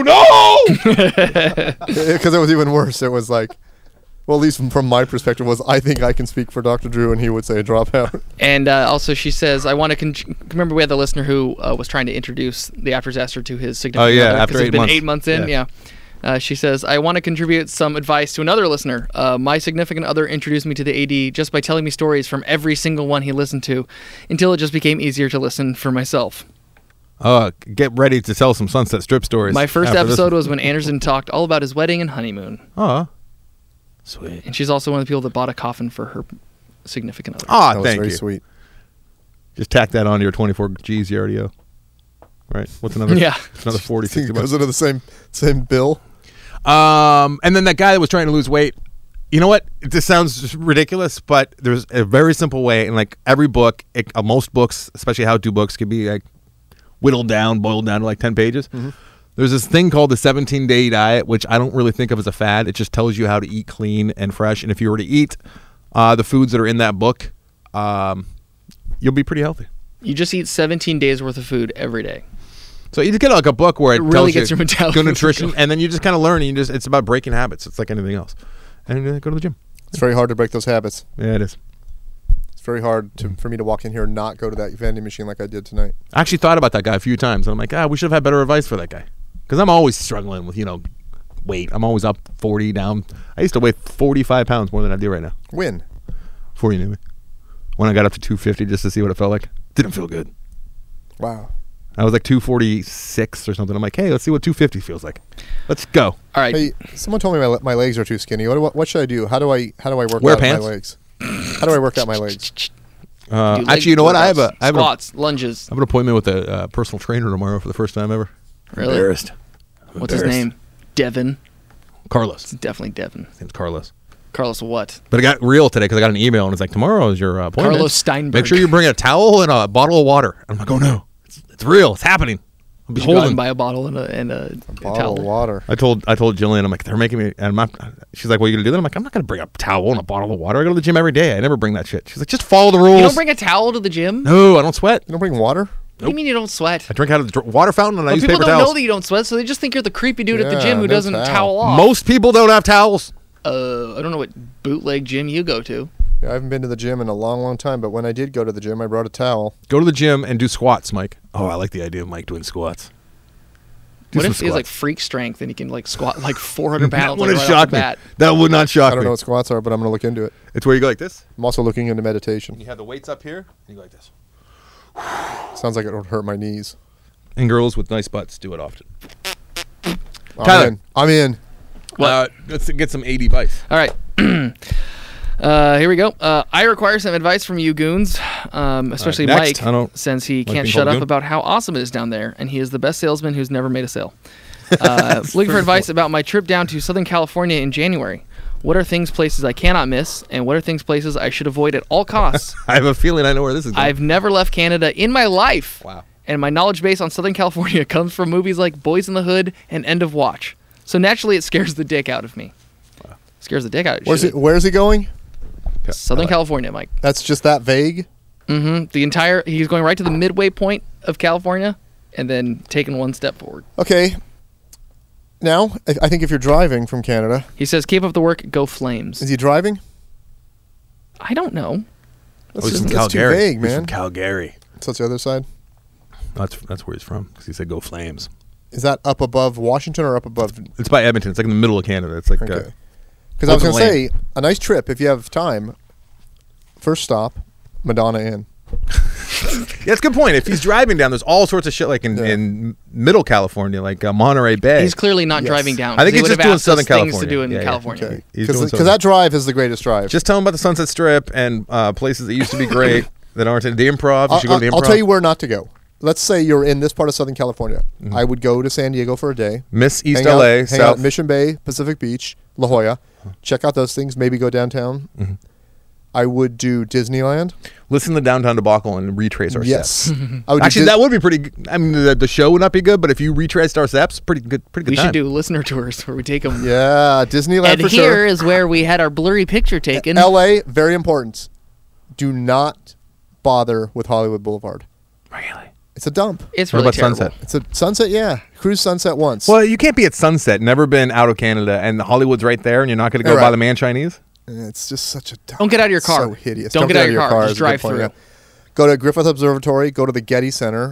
Because it was even worse. It was like, well, at least from my perspective, was I think I can speak for Dr. Drew, and he would say drop out. And also, she says, I want to remember we had the listener who was trying to introduce the After Disaster to his significant Oh, yeah, other, after 'cause it's 8 been months. 8 months in. Yeah. She says, I want to contribute some advice to another listener. My significant other introduced me to the AD just by telling me stories from every single one he listened to until it just became easier to listen for myself. Get ready to tell some Sunset Strip stories. My first after this episode one. was when Anderson talked all about his wedding and honeymoon. Oh, sweet. And she's also one of the people that bought a coffin for her significant other. Ah, That was thank very you. sweet. Just tack that onto your 24 G's you already owe. Right? What's another? Yeah. It's another 40, 60 It bucks. goes into the same bill. And then that guy that was trying to lose weight. You know what? This sounds just ridiculous, but there's a very simple way. And like every book, most books, especially how-to books, can be like whittled down, boiled down to like 10 pages. Mm-hmm. There's this thing called the 17-day diet, which I don't really think of as a fad. It just tells you how to eat clean and fresh. And if you were to eat the foods that are in that book, you'll be pretty healthy. You just eat 17 days worth of food every day. So you just get like a book where it really tells gets you your metabolism good nutrition, going. and then you just kind of learn. And it's about breaking habits. It's like anything else. And go to the gym. It's very hard to break those habits. Yeah, it is. It's very hard for me to walk in here and not go to that vending machine like I did tonight. I actually thought about that guy a few times, and I'm like, we should have had better advice for that guy, because I'm always struggling with weight. I'm always up 40 down. I used to weigh 45 pounds more than I do right now. When? Before you knew me, when I got up to 250 just to see what it felt like, didn't feel good. Wow. I was like 246 or something. I'm like, hey, let's see what 250 feels like. Let's go. All right. Hey, someone told me my legs are too skinny. What should I do? How do I work Wear out pants? my legs? How do I work out my legs? Do leg Actually, you know what? I have workouts, an squats, lunges. appointment with a personal trainer tomorrow for the first time ever. Really? Embarrassed. What's his name? Devin. Carlos. It's definitely Devin. His name's Carlos. Carlos what? But it got real today because I got an email and it's like, tomorrow is your appointment. Carlos Steinberg. Make sure you bring a towel and a bottle of water. I'm like, oh no, it's real. It's happening. I'll You be should go out holding. and buy a bottle and a Bottle towel. of water. I told Jillian, I'm like, they're making me, and I'm not. She's like, well, you gonna do that? I'm like, I'm not gonna bring a towel and a bottle of water. I go to the gym every day. I never bring that shit. She's like, just follow the rules. You don't bring a towel to the gym? No, I don't sweat. You don't bring water? What do you mean you don't sweat? I drink out of the water fountain and I But use people paper don't towels. know that you don't sweat, so they just think you're the creepy dude at the Yeah, gym who no doesn't towel. towel off. Most people don't have towels. I don't know what bootleg gym you go to. Yeah, I haven't been to the gym in a long, long time, but when I did go to the gym, I brought a towel. Go to the gym and do squats, Mike. Oh, I like the idea of Mike doing squats. Do What some if he's like squats. freak strength and he can like squat like 400 That pounds? wouldn't like, right off shock the me. bat? That would not shock I don't me. know what squats are, but I'm going to look into it. It's where you go like this. I'm also looking into meditation. You have the weights up here, and you go like this. Sounds like it would hurt my knees. And girls with nice butts do it often. I'm in. Let's get some 80 vice. All right. Here we go. I require some advice from you goons, especially next. I Mike, don't since he like can't being shut called a up goon. about how awesome it is down there, and he is the best salesman who's never made a sale. Looking for advice about my trip down to Southern California in January. What are places I cannot miss, and what are places I should avoid at all costs? I have a feeling I know where this is going. I've never left Canada in my life. Wow. And my knowledge base on Southern California comes from movies like Boys in the Hood and End of Watch. So naturally, it scares the dick out of me. Scares the dick out of you. Where's he going? Southern California, Mike. That's just that vague? Mm-hmm. He's going right to the midway point of California and then taking one step forward. Okay. Now, I think if you're driving from Canada, He says, keep up the work, go Flames. is he driving? I don't know. That's, He's from that's too Calgary. vague, He's man. from Calgary. So it's the other side. That's where he's from, because he said go Flames. Is that up above Washington or up above? It's by Edmonton. It's like in the middle of Canada. It's like Okay. Because I was open going to lane. say, a nice trip if you have time. First stop, Madonna Inn. Yeah, that's a good point. If he's driving down, there's all sorts of shit like in middle California, like Monterey Bay. He's clearly not Yes. driving down. I think He he's would just have doing asked us Southern things to California. do in Yeah, yeah. California. Okay. He's doing Because Southern. that drive is the greatest drive. Just tell him about the Sunset Strip and places that used to be great that aren't in the Improv. You should go to the Improv. I'll tell you where not to go. Let's say you're in this part of Southern California. Mm-hmm. I would go to San Diego for a day. Miss East hang LA, out, hang out South. at Mission Bay, Pacific Beach, La Jolla. Check out those things. Maybe go downtown. Mm-hmm. I would do Disneyland. Listen to Downtown Debacle and retrace our Yes. steps. I would Actually, do that would be pretty good. I mean, the show would not be good, but if you retraced our steps, pretty good We time. should do listener tours where we take them. Yeah, Disneyland And for here sure. is where we had our blurry picture taken. LA, very important. Do not bother with Hollywood Boulevard. Really? It's a dump. It's What really about terrible. Sunset? It's a Sunset, yeah. Cruise Sunset once. Well, you can't be at Sunset, never been out of Canada, and Hollywood's right there, and you're not going to go You're by right. the Man Chinese? It's just such a dump. Don't get out of your It's car. So hideous. Don't get out of your car. is Just a good drive point, through. yeah. Go to Griffith Observatory. Go to the Getty Center.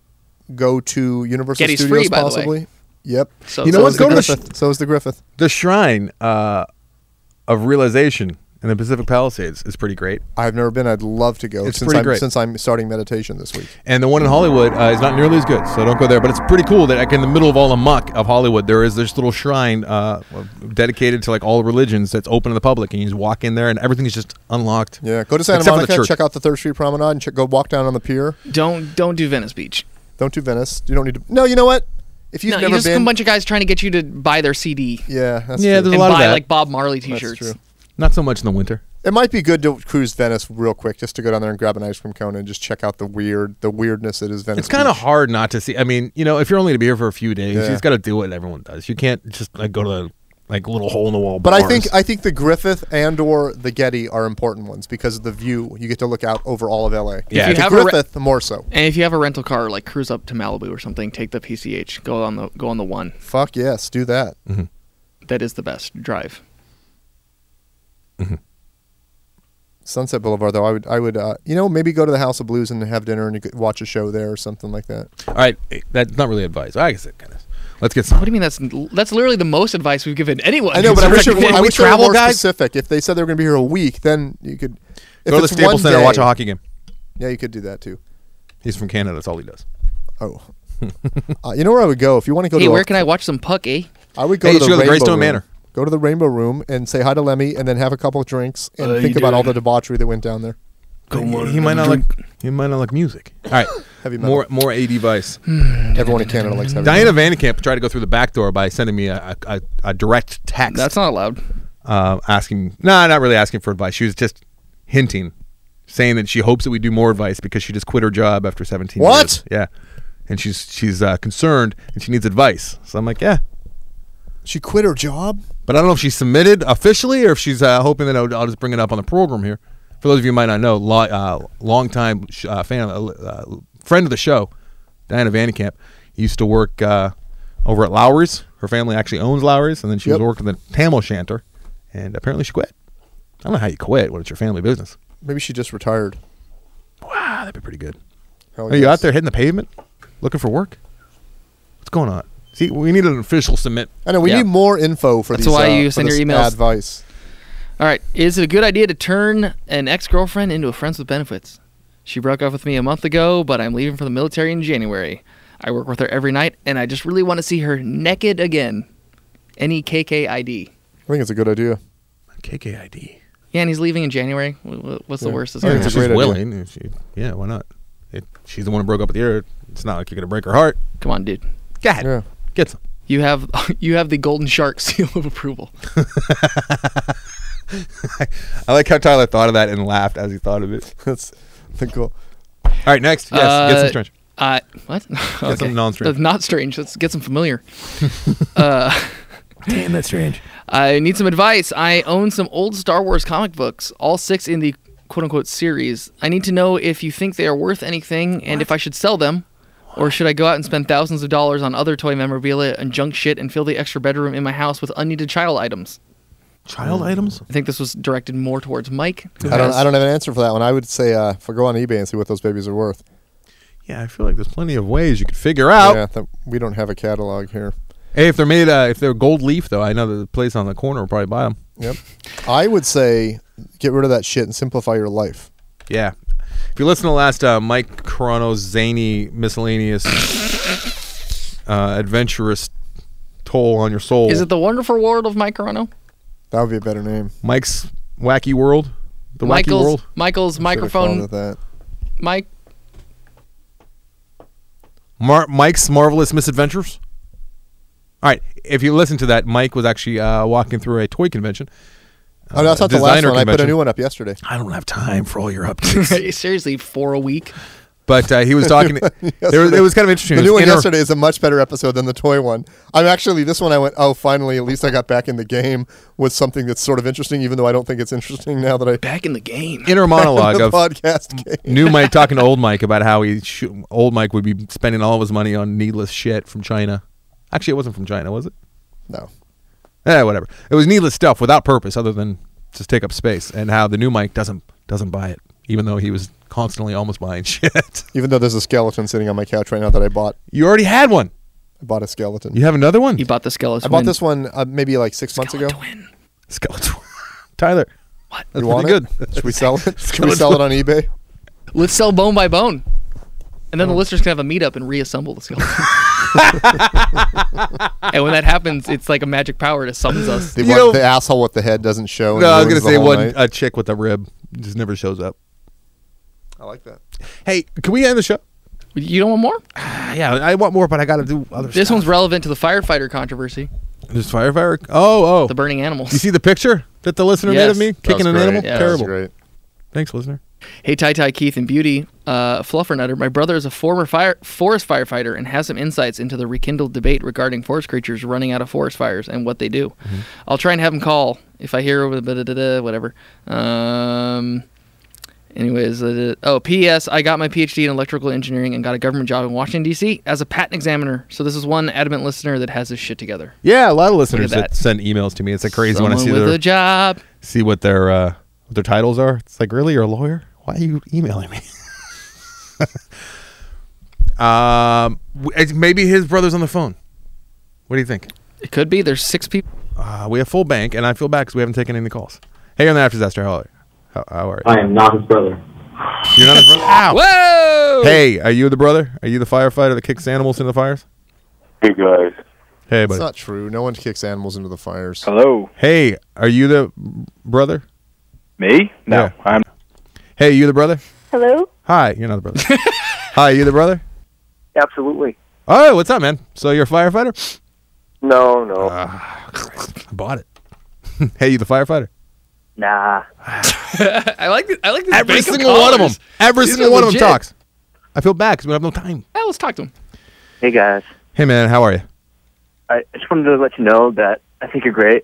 Go to Universal Getty's Studios, free, by the way. possibly. Yep. So- You know so what? is the Go to the Griffith. So is the Griffith. The Shrine of Realization in the Pacific Palisades is pretty great. I've never been. I'd love to go It's since pretty I'm great. since I'm starting meditation this week. And the one in Hollywood is not nearly as good, so don't go there. But it's pretty cool that like in the middle of all the muck of Hollywood, there is this little shrine dedicated to like all religions that's open to the public, and you just walk in there, and everything's just unlocked. Yeah. Go to Santa Except for the Monica. church. Check out the 3rd Street Promenade and go walk down on the pier. Don't do Venice Beach. Don't do Venice. You don't need to. No, you know what? If you've No, never just a been, bunch of guys trying to get you to buy their CD yeah, that's Yeah, true. there's a and lot of buy that. like Bob Marley That's T-shirts. true. Not so much in the winter. It might be good to cruise Venice real quick, just to go down there and grab an ice cream cone and just check out the weirdness that is Venice. It's kind of Beach. hard not to see. I mean, you know, if you're only to be here for a few days, Yeah. you just got to do what everyone does. You can't just like go to the like little hole in the wall. But bars. I think the Griffith and or the Getty are important ones because of the view. You get to look out over all of LA. Yeah. If you The have a re- Griffith more so. And if you have a rental car, like cruise up to Malibu or something, take the PCH, go on the one. Fuck yes, do that. That is the best drive. Sunset Boulevard though, I would maybe go to the House of Blues and have dinner and you could watch a show there or something like that. All right, that's not really advice. I guess it kind of. Let's get some. What do you mean that's literally the most advice we've given anyone? I know, but I wish Can we they were travel, more guys? specific. If they said they were going to be here a week, then you could. If Go to the it's Staples one Center, day- watch a hockey game. Yeah, you could do that too. He's from Canada. That's all he does. Oh, you know where I would go if you want to go Hey, to. where can I watch some puck, eh? I would go Hey, to you the should go to the Rainbow Greystone Room. Manor. Go to the Rainbow Room and say hi to Lemmy, and then have a couple of drinks and you think about all the doing? debauchery that went down there. He might not like. He might not like music. All right, Heavy metal. more AD Vice. Everyone in Canada likes heavy Diana metal. Vandekamp tried to go through the back door by sending me a direct text. That's not allowed. Asking. No, not really asking for advice. She was just hinting, saying that she hopes that we do more advice because she just quit her job after 17 What? years. Yeah. and she's concerned and she needs advice. So I'm like, yeah. She quit her job. But I don't know if she submitted officially or if she's hoping that I'll just bring it up on the program here. For those of you who might not know, long-time friend of the show, Diana Vandekamp, used to work over at Lowry's. Her family actually owns Lowry's, and then she was working at the Tam O'Shanter, and apparently she quit. I don't know how you quit when it's your family business. Maybe she just retired. Wow, that'd be pretty good. Hell Are you yes. out there hitting the pavement, looking for work? What's going on? See, we need an official submit. I know we Yeah. need more info for That's these. why you for send your this emails. Advice. All right. Is it a good idea to turn an ex-girlfriend into a friends with benefits? She broke up with me a month ago, but I'm leaving for the military in January. I work with her every night, and I just really want to see her naked again. Any KKID? I think it's a good idea. KKID. Yeah, and he's leaving in January. What's the worst? That's I gonna think it's a happen? great She's idea. willing. If yeah, why not? She's the one who broke up with you. It's not like you're gonna break her heart. Come on, dude. Go ahead. Yeah. Get some. You have the golden shark seal of approval. I like how Tyler thought of that and laughed as he thought of it. That's the goal. All right, next. Yes, get some strange. What? Get some non-strange. That's not strange. Let's get some familiar. Damn, that's strange. I need some advice. I own some old Star Wars comic books, all 6 in the quote-unquote series. I need to know if you think they are worth anything and if I should sell them. Or should I go out and spend thousands of dollars on other toy memorabilia and junk shit and fill the extra bedroom in my house with unneeded child items? Child items? I think this was directed more towards Mike. who I don't has- have an answer for that one. I would say if I go on eBay and see what those babies are worth. Yeah, I feel like there's plenty of ways you could figure out. Yeah, we don't have a catalog here. Hey, if they're made, if they're gold leaf though, I know the place on the corner will probably buy them. Yep. I would say get rid of that shit and simplify your life. Yeah. If you listen to the last Mike Carano's zany, miscellaneous, adventurous toll on your soul. Is it the Wonderful World of Mike Carano? That would be a better name. Mike's Wacky World? The Wacky World? Michael's Should've called microphone. it that. Mike. Mike's Marvelous Misadventures? All right. If you listen to that, Mike was actually walking through a toy convention. Oh, no, that's not the last designer one. I put a convention. new one up yesterday. I don't have time for all your updates. Seriously, 4 a week. But he was talking. Yesterday. It was kind of interesting. The It new was one yesterday is a much better episode than the toy one. This one I went, oh, finally, at least I got back in the game with something that's sort of interesting, even though I don't think it's interesting now that I Back in the game. Inner monologue the of podcast game. new Mike talking to old Mike about how old Mike would be spending all of his money on needless shit from China. Actually, it wasn't from China, was it? No. Whatever. It was needless stuff without purpose other than just take up space, and how the new Mike doesn't buy it, even though he was constantly almost buying shit. Even though there's a skeleton sitting on my couch right now that I bought. You already had one. I bought a skeleton. You have another one? You bought the skeleton. I bought this one maybe like 6 months ago. Twin. Skeleton. Tyler. What? That's You want pretty it? good. Should we sell it? Should we sell it on eBay? Let's sell bone by bone. And then the listeners can have a meetup and reassemble the skeleton. And when that happens, it's like a magic power to summons us. The asshole with the head doesn't show. and No, I was ruins gonna the say whole one night. a chick with a rib just never shows up. I like that. Hey, can we end the show? You don't want more? Yeah, I want more, but I got to do other This stuff. one's relevant to the firefighter controversy. There's firefighter. Oh. The burning animals. You see the picture that the listener made Yes. of me That kicking was an great. animal? Yeah, That was Terrible. great. Thanks, listener. Hey, Ty, Keith, and Beauty, Fluffernutter. My brother is a former forest firefighter and has some insights into the rekindled debate regarding forest creatures running out of forest fires and what they do. Mm-hmm. I'll try and have him call if I hear whatever. Anyways, P.S. I got my PhD in electrical engineering and got a government job in Washington, D.C. as a patent examiner. So this is one adamant listener that has his shit together. Yeah, a lot of listeners Look at that that. send emails to me. It's like crazy when I see Someone with a job. what their titles are. It's like, really, you're a lawyer? Why are you emailing me? Maybe his brother's on the phone. What do you think? It could be. There's 6 people. We have full bank, and I feel bad because we haven't taken any calls. Hey, on the After Disaster, how are you? How are you? I am not his brother. You're not his brother? Ow! Whoa! Hey, are you the brother? Are you the firefighter that kicks animals into the fires? Hey guys. Hey, It's buddy. not true. No one kicks animals into the fires. Hello. Hey, are you the brother? Me? No, Yeah. I'm. Hey, you the brother? Hello? Hi, you're not the brother. Hi, you the brother? Absolutely. Oh, what's up, man? So you're a firefighter? No. I bought it. Hey, you the firefighter? Nah. I like this. Every bank of single one of them. callers. Every These single are one of them legit. talks. I feel bad because we have no time. Let's talk to him. Hey, guys. Hey, man, how are you? I just wanted to let you know that I think you're great.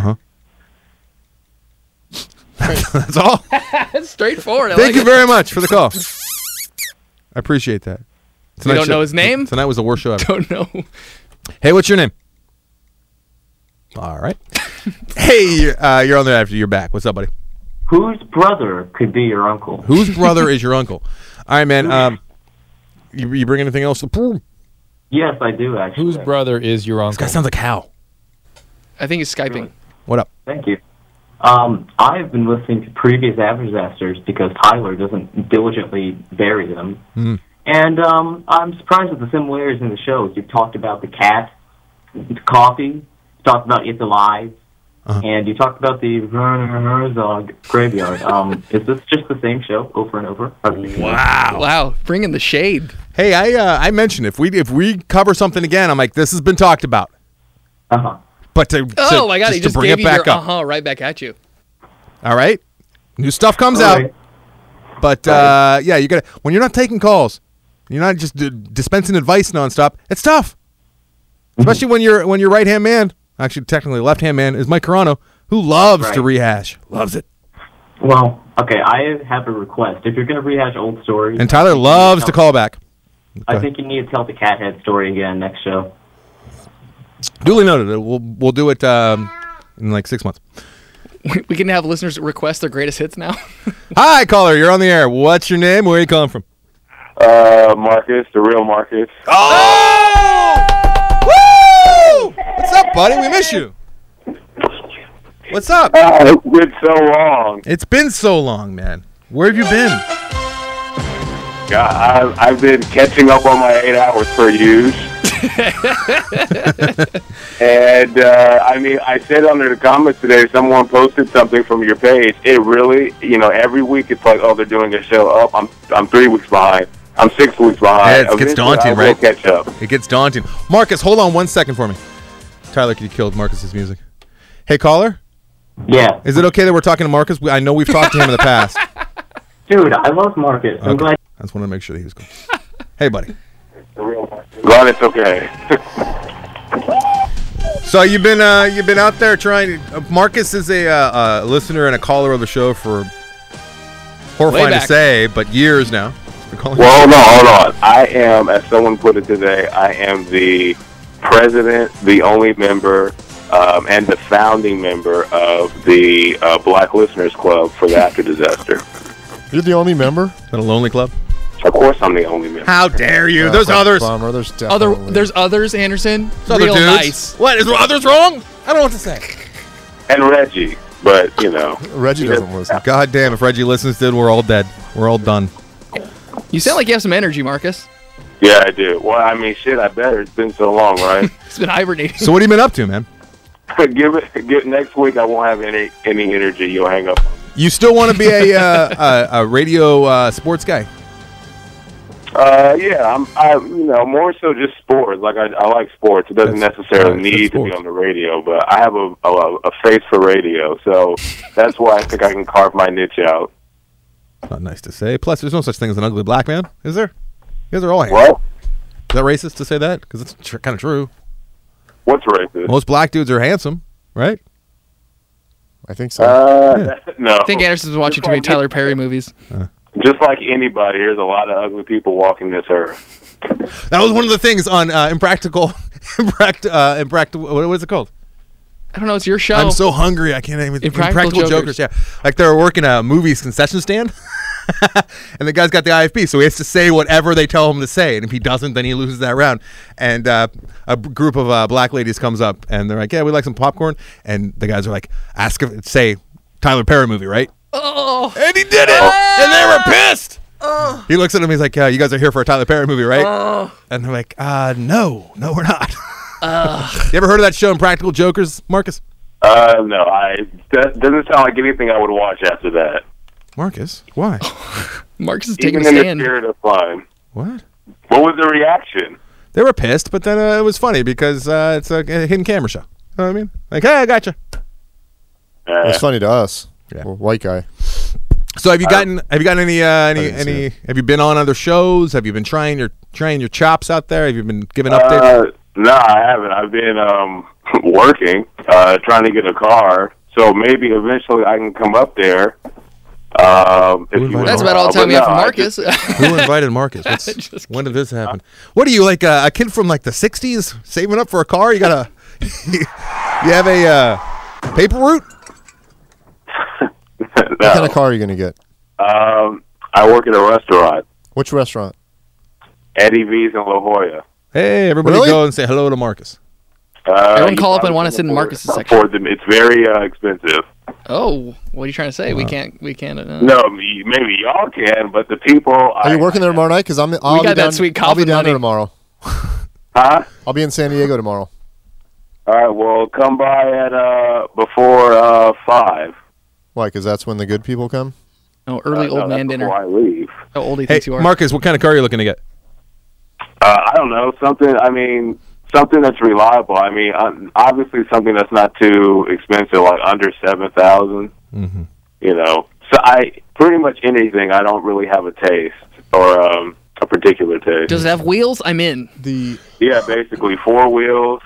That's all. That's straightforward. I Thank like you it. very much for the call. I appreciate that. We don't know his name? Tonight was the worst show ever. Don't know. Hey, what's your name? All right. Hey, you're on there after you're back. What's up, buddy? Whose brother could be your uncle? Whose brother is your uncle? All right, man. You bring anything else? Yes, I do, actually. Whose brother is your uncle? This guy sounds like Hal. I think he's Skyping. What up? Thank you. I've been listening to previous Average Disasters because Tyler doesn't diligently bury them. Mm. And I'm surprised at the similarities in the shows. You've talked about the cat, the coffee, you talked about It's Alive, and you talked about the Werner Herzog graveyard. Is this just the same show over and over? Wow, bringing the shade. Hey, I mentioned if we cover something again, I'm like, this has been talked about. But Oh my God, he just bring gave it you back your up. right back at you. All right, new stuff comes out. But yeah, you got to when you're not taking calls, you're not just dispensing advice nonstop. It's tough, especially when your right hand man, actually technically left hand man, is Mike Carano, who loves to rehash, loves it. Well, okay, I have a request. If you're going to rehash old stories, And Tyler loves to call back. I think you need to tell the Cathead story again next show. Duly noted. We'll do it in like 6 months. We can have listeners request their greatest hits now. Hi, caller. You're on the air. What's your name? Where are you calling from? Marcus, the real Marcus. Oh! Woo! What's up, buddy? We miss you. What's up? It's been so long. It's been so long, man. Where have you been? God, I've been catching up on my 8 hours per use. And, I mean, I said under the comments today, someone posted something from your page. It really, every week it's like, oh, they're doing a show up. I'm 3 weeks behind. I'm 6 weeks behind. Yeah, it gets Eventually, daunting, I will right? catch up. It gets daunting. Marcus, hold on 1 second for me. Tyler, you killed Marcus's music. Hey, caller? Yeah. Is it okay that we're talking to Marcus? I know we've talked to him in the past. Dude, I love Marcus. I'm glad. I just want to make sure that he was cool. Hey, buddy. Glad it's okay. So you've been out there trying. Marcus is a listener and a caller of the show for horrifying to say, but years now. Well, hold on. I am, as someone put it today, I am the president, the only member, and the founding member of the Black Listeners Club for the After Disaster. You're the only member? Is that a lonely club? Of course I'm the only member. How dare you? Yeah, There's that's a others. bummer. There's definitely. There's others, Anderson. There's other Real dudes. nice. What? Is others wrong? I don't know what to say. And Reggie, but, Reggie doesn't listen. God damn, if Reggie listens, dude, we're all dead. We're all done. You sound like you have some energy, Marcus. Yeah, I do. Well, I mean, shit, I better. It's been so long, right? It's been hibernating. So what have you been up to, man? Give next week. I won't have any energy. You'll hang up. You still want to be a radio sports guy? Yeah, I more so just sports. Like I like sports. It doesn't necessarily need to be on the radio, but I have a face for radio, so that's why I think I can carve my niche out. Not nice to say. Plus, there's no such thing as an ugly black man, is there? You guys are all handsome. What? Is that racist to say that? Because it's kind of true. What's racist? Most black dudes are handsome, right? I think so. No. I think Anderson's watching too many Tyler Perry movies. Just like anybody, there's a lot of ugly people walking this earth. That was one of the things on Impractical. What was it called? I don't know. It's your show. I'm so hungry. I can't even. Impractical Jokers. Yeah, like they were working a movie's concession stand, and the guy's got the IFP, so he has to say whatever they tell him to say, and if he doesn't, then he loses that round. And a group of black ladies comes up, and they're like, "Yeah, we'd like some popcorn," and the guys are like, "Say Tyler Perry movie, right?" Oh, and he did it, and they were pissed. He looks at him. He's like, "Yeah, you guys are here for a Tyler Perry movie, right?" And they're like, no, we're not." You ever heard of that show, Impractical Jokers, Marcus? No, that doesn't sound like anything I would watch after that. Marcus, why? Marcus is taking Even a in stand. the spirit of fun. What? What was the reaction? They were pissed, but then it was funny because it's a hidden camera show. You know what I mean? Like, hey, I gotcha. It's funny to us. Yeah. Well, white guy. So have you gotten any have you been on other shows? Have you been trying your trying your chops out there? Have you been giving updates? No, I haven't. I've been working, trying to get a car. So maybe eventually I can come up there. That's about all the time we have for Marcus. Who invited Marcus? When did this happen? What are you, like a kid from like the 60s saving up for a car? You got you have a paper route? What kind of car are you going to get? I work at a restaurant. Which restaurant? Eddie V's in La Jolla. Hey, everybody go and say hello to Marcus. Everyone call up and want to sit in Marcus's section. It's very expensive. Oh, what are you trying to say? We can't. No, maybe y'all can, but the people. Are you working there tomorrow night? Because I'll be down there tomorrow. Huh? I'll be in San Diego tomorrow. All right. Well, come by at before 5. Why? Because that's when the good people come. Oh, early old man dinner. Before I leave. How old do you think you are? Marcus, what kind of car are you looking to get? I don't know. Something that's reliable. I mean, obviously something that's not too expensive, like under $7,000. Mm-hmm. You know, so pretty much anything. I don't really have a taste or a particular taste. Does it have wheels? I'm in. Yeah, basically 4 wheels.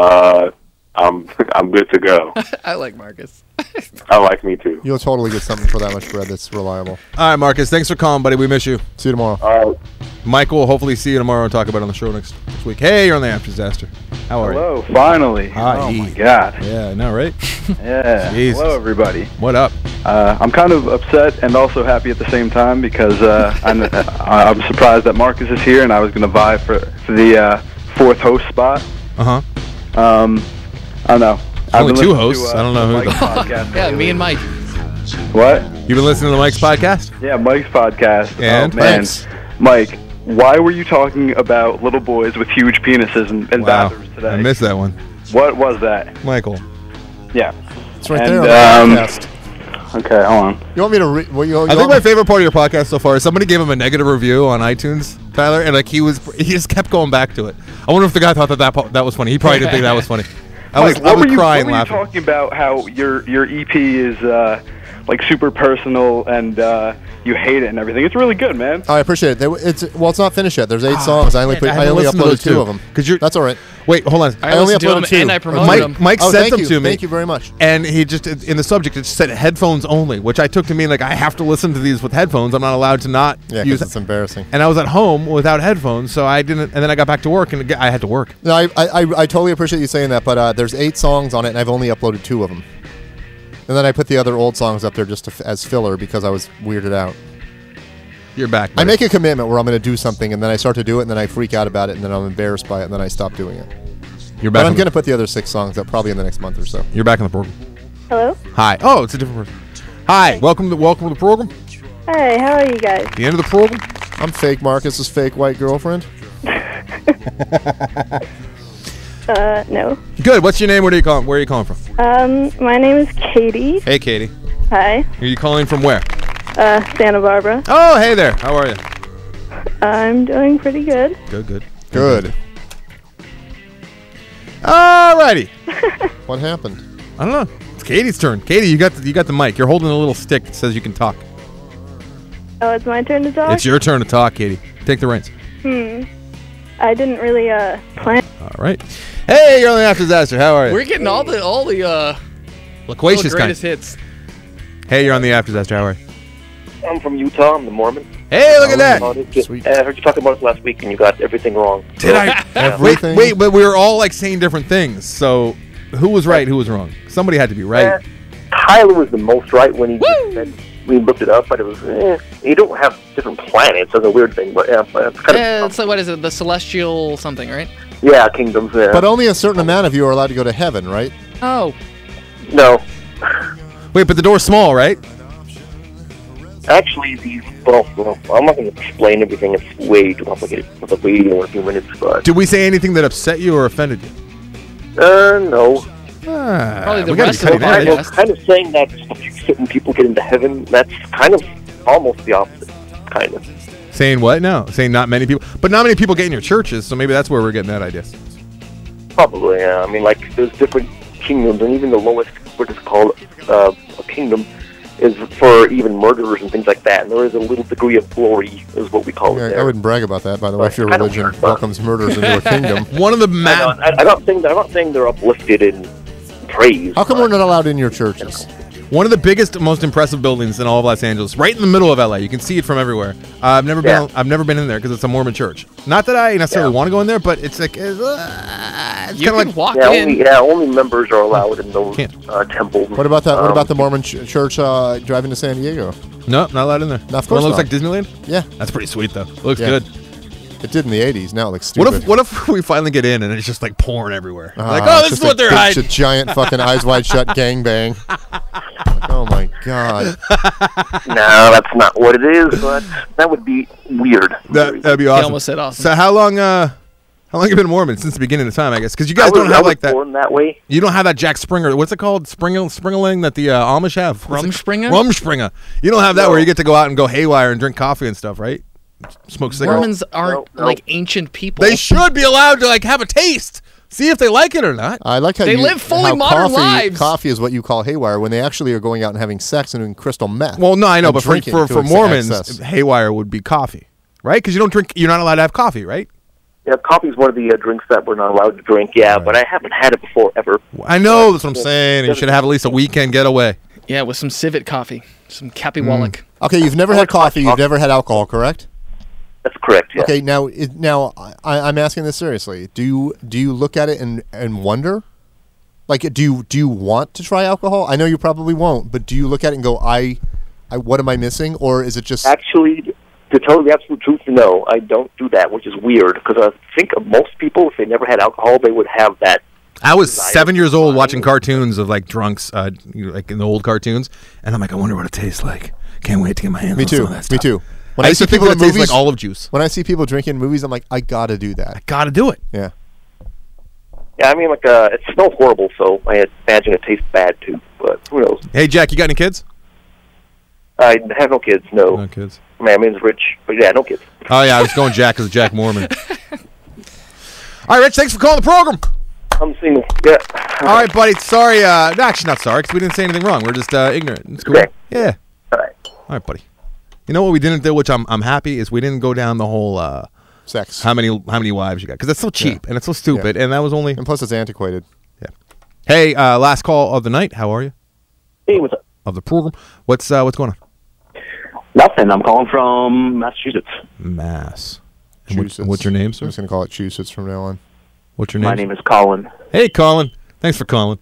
I'm good to go. I like Marcus. I like me too. You'll totally get something for that much bread that's reliable. All right, Marcus. Thanks for calling, buddy. We miss you. See you tomorrow. All right. Michael will hopefully see you tomorrow and talk about it on the show next week. Hey, you're on the After Disaster. How are you? Hello, finally. Hi. Oh, my God. Yeah, I know, right? Yeah. Jesus. Hello, everybody. What up? I'm kind of upset and also happy at the same time because I'm surprised that Marcus is here, and I was going to vie for the 4th host spot. Uh-huh. I don't know. Only 2 hosts. I don't know who. Yeah, me and Mike. What? You've been listening to Mike's podcast? Yeah, Mike's podcast. And? Oh, man. Thanks. Mike, why were you talking about little boys with huge penises in bathrooms today? I missed that one. What was that? Michael. Yeah. It's right there on the podcast. Okay, hold on. You want me to I think my favorite part of your podcast so far is somebody gave him a negative review on iTunes, Tyler, and like he just kept going back to it. I wonder if the guy thought that was funny. He probably didn't think that was funny. I was crying laughing. You talking about how your EP is like super personal and you hate it and everything. It's really good, man. I appreciate it. It's not finished yet. There's 8 songs. I only uploaded 2 of them. That's all right. Wait, hold on. I only uploaded 2. And I promoted them. Mike sent them to me. Thank you very much. And he just in the subject it said headphones only, which I took to mean like I have to listen to these with headphones. I'm not allowed to not use. It's embarrassing. And I was at home without headphones, so I didn't. And then I got back to work, and I had to work. No, I totally appreciate you saying that, but there's 8 songs on it, and I've only uploaded 2 of them. And then I put the other old songs up there just as filler because I was weirded out. You're back. I make a commitment where I'm going to do something, and then I start to do it, and then I freak out about it, and then I'm embarrassed by it, and then I stop doing it. You're back. But I'm going to put the other 6 songs up probably in the next month or so. You're back in the program. Hello? Hi. Oh, it's a different person. Hi. Welcome to the program. Hey, how are you guys? The end of the program. I'm fake Marcus's fake white girlfriend. No. Good. What's your name? Where are you calling from? My name is Katie. Hey, Katie. Hi. Are you calling from where? Santa Barbara. Oh, hey there. How are you? I'm doing pretty good. Good. Alrighty. What happened? I don't know. It's Katie's turn. Katie, you got the mic. You're holding a little stick that says you can talk. Oh, it's my turn to talk? It's your turn to talk, Katie. Take the reins. I didn't really All plan. right. Hey, you're on the After Disaster. How are you? We're getting all the loquacious greatest kind. hits. Hey, you're on the After Disaster. How are you? I'm from Utah. I'm the Mormon. Hey, look at that. Sweet. I heard you talking about it last week, and you got everything wrong. Did I? Everything? Wait, but we were all like saying different things. So who was right? Who was wrong? Somebody had to be right. Tyler was the most right when he just said, we looked it up, but it was, you don't have different planets. That's a weird thing, but it's kind of... It's like, what is it? The celestial something, right? Yeah, kingdoms, yeah. But only a certain amount of you are allowed to go to heaven, right? Oh. No. Wait, but the door's small, right? Actually, well, I'm not going to explain everything. It's way too complicated. It's like way more few minutes, but... Did we say anything that upset you or offended you? No. Probably the we gotta rest of cut the it out. podcast. Kind of saying that certain people get into heaven, that's kind of almost the opposite, kind of. Saying what? No. Saying not many people. But not many people get in your churches, so maybe that's where we're getting that idea. Probably, yeah. I mean, like, there's different kingdoms, and even the lowest, what is called a kingdom, is for even murderers and things like that. And there is a little degree of glory, is what we call it. Yeah, There. I wouldn't brag about that, by the way, if your religion welcomes murders into a kingdom. One of the I'm not saying they're uplifted in praise. How come we're not allowed in your churches? One of the biggest, most impressive buildings in all of Los Angeles, right in the middle of LA. You can see it from everywhere. I've never been in there because it's a Mormon church. Not that I necessarily want to go in there, but it's like it's You kind of can like walk in. Only members are allowed in those temples. What about that? What about the Mormon church driving to San Diego? No, not allowed in there. No, of One course looks not. like Disneyland. Yeah, that's pretty sweet though. It looks Yeah. good. It did in the 80s. Now it looks stupid. What if we finally get in and it's just like pouring everywhere? Like, Ah, oh, it's this is just what they're it's hiding. a giant fucking eyes wide shut gangbang. Oh my god. No, that's not what it is. But that would be weird. That'd be awesome. almost said awesome. So how long you been Mormon? Since the beginning of time, I guess, because you guys I was- don't have I was like that. born that way. You don't have that Jack Springer. What's it called? Springerling that the Amish have. Rumspringa? Rumspringa. You don't have that where you get to go out and go haywire and drink coffee and stuff, right? Smoke cigarettes. Mormons aren't like ancient people. They should be allowed to like have a taste. See if they like it or not. I like how They you, live fully how modern coffee, lives. Coffee is what you call haywire when they actually are going out and having sex and doing crystal meth. Well, no, I know, and but drinking for to Mormons, excess. haywire would be coffee, right? Because you don't drink. You're not allowed to have coffee, right? Yeah, coffee is one of the drinks that we're not allowed to drink. Yeah, but I haven't had it before ever. I know. That's what I'm saying. You should have at least a weekend getaway. Yeah, with some civet coffee, some Cappy Wallach. Okay, you've never had coffee. You've never had alcohol, correct? That's correct. Yeah. Okay, now I'm asking this seriously. Do you look at it and wonder? Like, do you want to try alcohol? I know you probably won't, but do you look at it and go, I what am I missing? Or is it just Actually, to tell you the absolute truth, no, I don't do that, which is weird because I think of most people, if they never had alcohol, they would have that. I was 7 years old watching cartoons of like drunks, like in the old cartoons, and I'm like, I wonder what it tastes like. Can't wait to get my hands Me on too. some of that stuff. Me too. When I I used see to think people that in it tastes movies, like olive juice. when I see people drinking in movies, I'm like, I gotta do that. Gotta do it. Yeah. Yeah, I mean, like, it smells horrible, so I imagine it tastes bad too, but who knows? Hey, Jack, you got any kids? I have no kids, no. No kids. My man's rich, but yeah, no kids. Oh yeah, I was going Jack as Jack Mormon. All right, Rich, thanks for calling the program. I'm single. Yeah. All right, buddy. Sorry, no, actually not sorry, because we didn't say anything wrong. We're just ignorant. It's cool. Okay. Yeah. All right. All right, buddy. You know what we didn't do, which I'm happy, is we didn't go down the whole sex. How many wives you got? Because it's so cheap and it's so stupid, and that was only. And plus, it's antiquated. Yeah. Hey, last call of the night. How are you? Hey, what's up? Of the program. What's going on? Nothing. I'm calling from Massachusetts. Mass. And what's your name, sir? I'm just gonna call it Massachusetts from now on. What's your name? My name is Colin. Hey, Colin. Thanks for calling.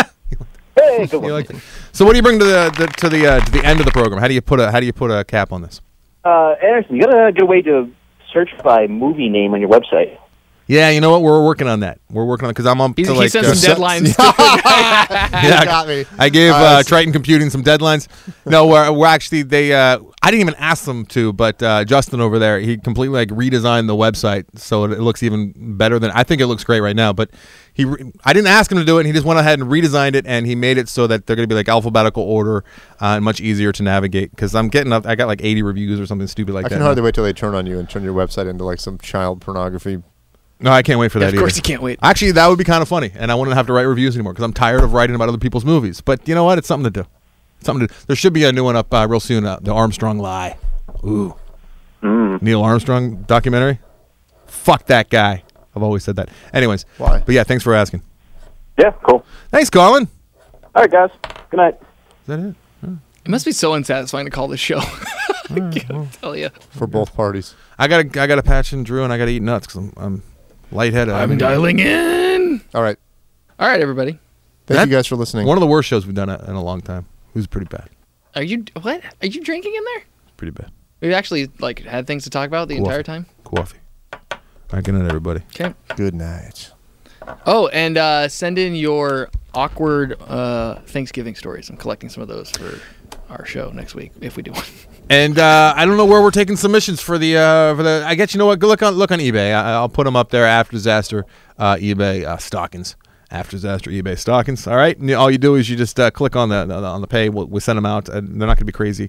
Hey, good one. So, what do you bring to the end of the program? How do you put a cap on this? Anderson, you gotta get a way to search by movie name on your website. Yeah, you know what? We're working on that. We're working on because I'm on. He to like, sent some deadlines. Yeah, got me. I gave Triton Computing some deadlines. No, we're actually I didn't even ask them to, but Justin over there, he completely like redesigned the website so it looks even better than I think it looks great right now. But I didn't ask him to do it, and he just went ahead and redesigned it, and he made it so that they're going to be like alphabetical order and much easier to navigate. Because I got like 80 reviews or something stupid like that. I can hardly wait till they turn on you and turn your website into like some child pornography. No, I can't wait for that either. Of course you can't wait. Actually, that would be kind of funny, and I wouldn't have to write reviews anymore because I'm tired of writing about other people's movies. But you know what? It's something to do. There should be a new one up real soon, the Armstrong Lie. Ooh. Neil Armstrong documentary? Fuck that guy. I've always said that. Anyways. Why? But yeah, thanks for asking. Yeah, cool. Thanks, Colin. All right, guys. Good night. Is that it? It must be so unsatisfying to call this show. I can't tell you. For both parties. I gotta patch in Drew, and I gotta eat nuts because I'm lightheaded. I'm dialing in. All right. All right, everybody. Thank you guys for listening. One of the worst shows we've done in a long time. It was pretty bad. Are you drinking in there? Pretty bad. We've actually had things to talk about the entire time. Coffee. All right, good night, everybody. Okay. Good night. Oh, and send in your awkward Thanksgiving stories. I'm collecting some of those for our show next week if we do one. And I don't know where we're taking submissions for the. I guess you know what. Go look on eBay. I'll put them up there. After Disaster eBay stockings. After Disaster eBay stockings. All right. And all you do is you just click on the pay. We send them out. And they're not going to be crazy,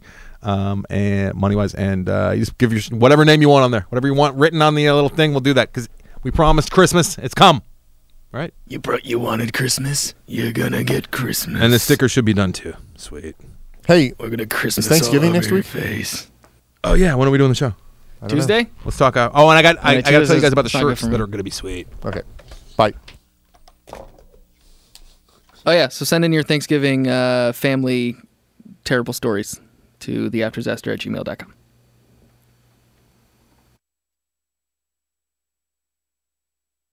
and money wise. And you just give your whatever name you want on there. Whatever you want written on the little thing. We'll do that because we promised Christmas. It's come. All right. You wanted Christmas. You're gonna get Christmas. And the sticker should be done too. Sweet. Hey, we're gonna Christmas is Thanksgiving all next over your week? face. Oh yeah, when are we doing the show? I don't know. Tuesday? Let's talk. And I got to tell you guys about the It's not good shirts for me. that are going to be sweet. Okay, bye. Oh yeah, so send in your Thanksgiving family terrible stories to theafterdisaster@gmail.com.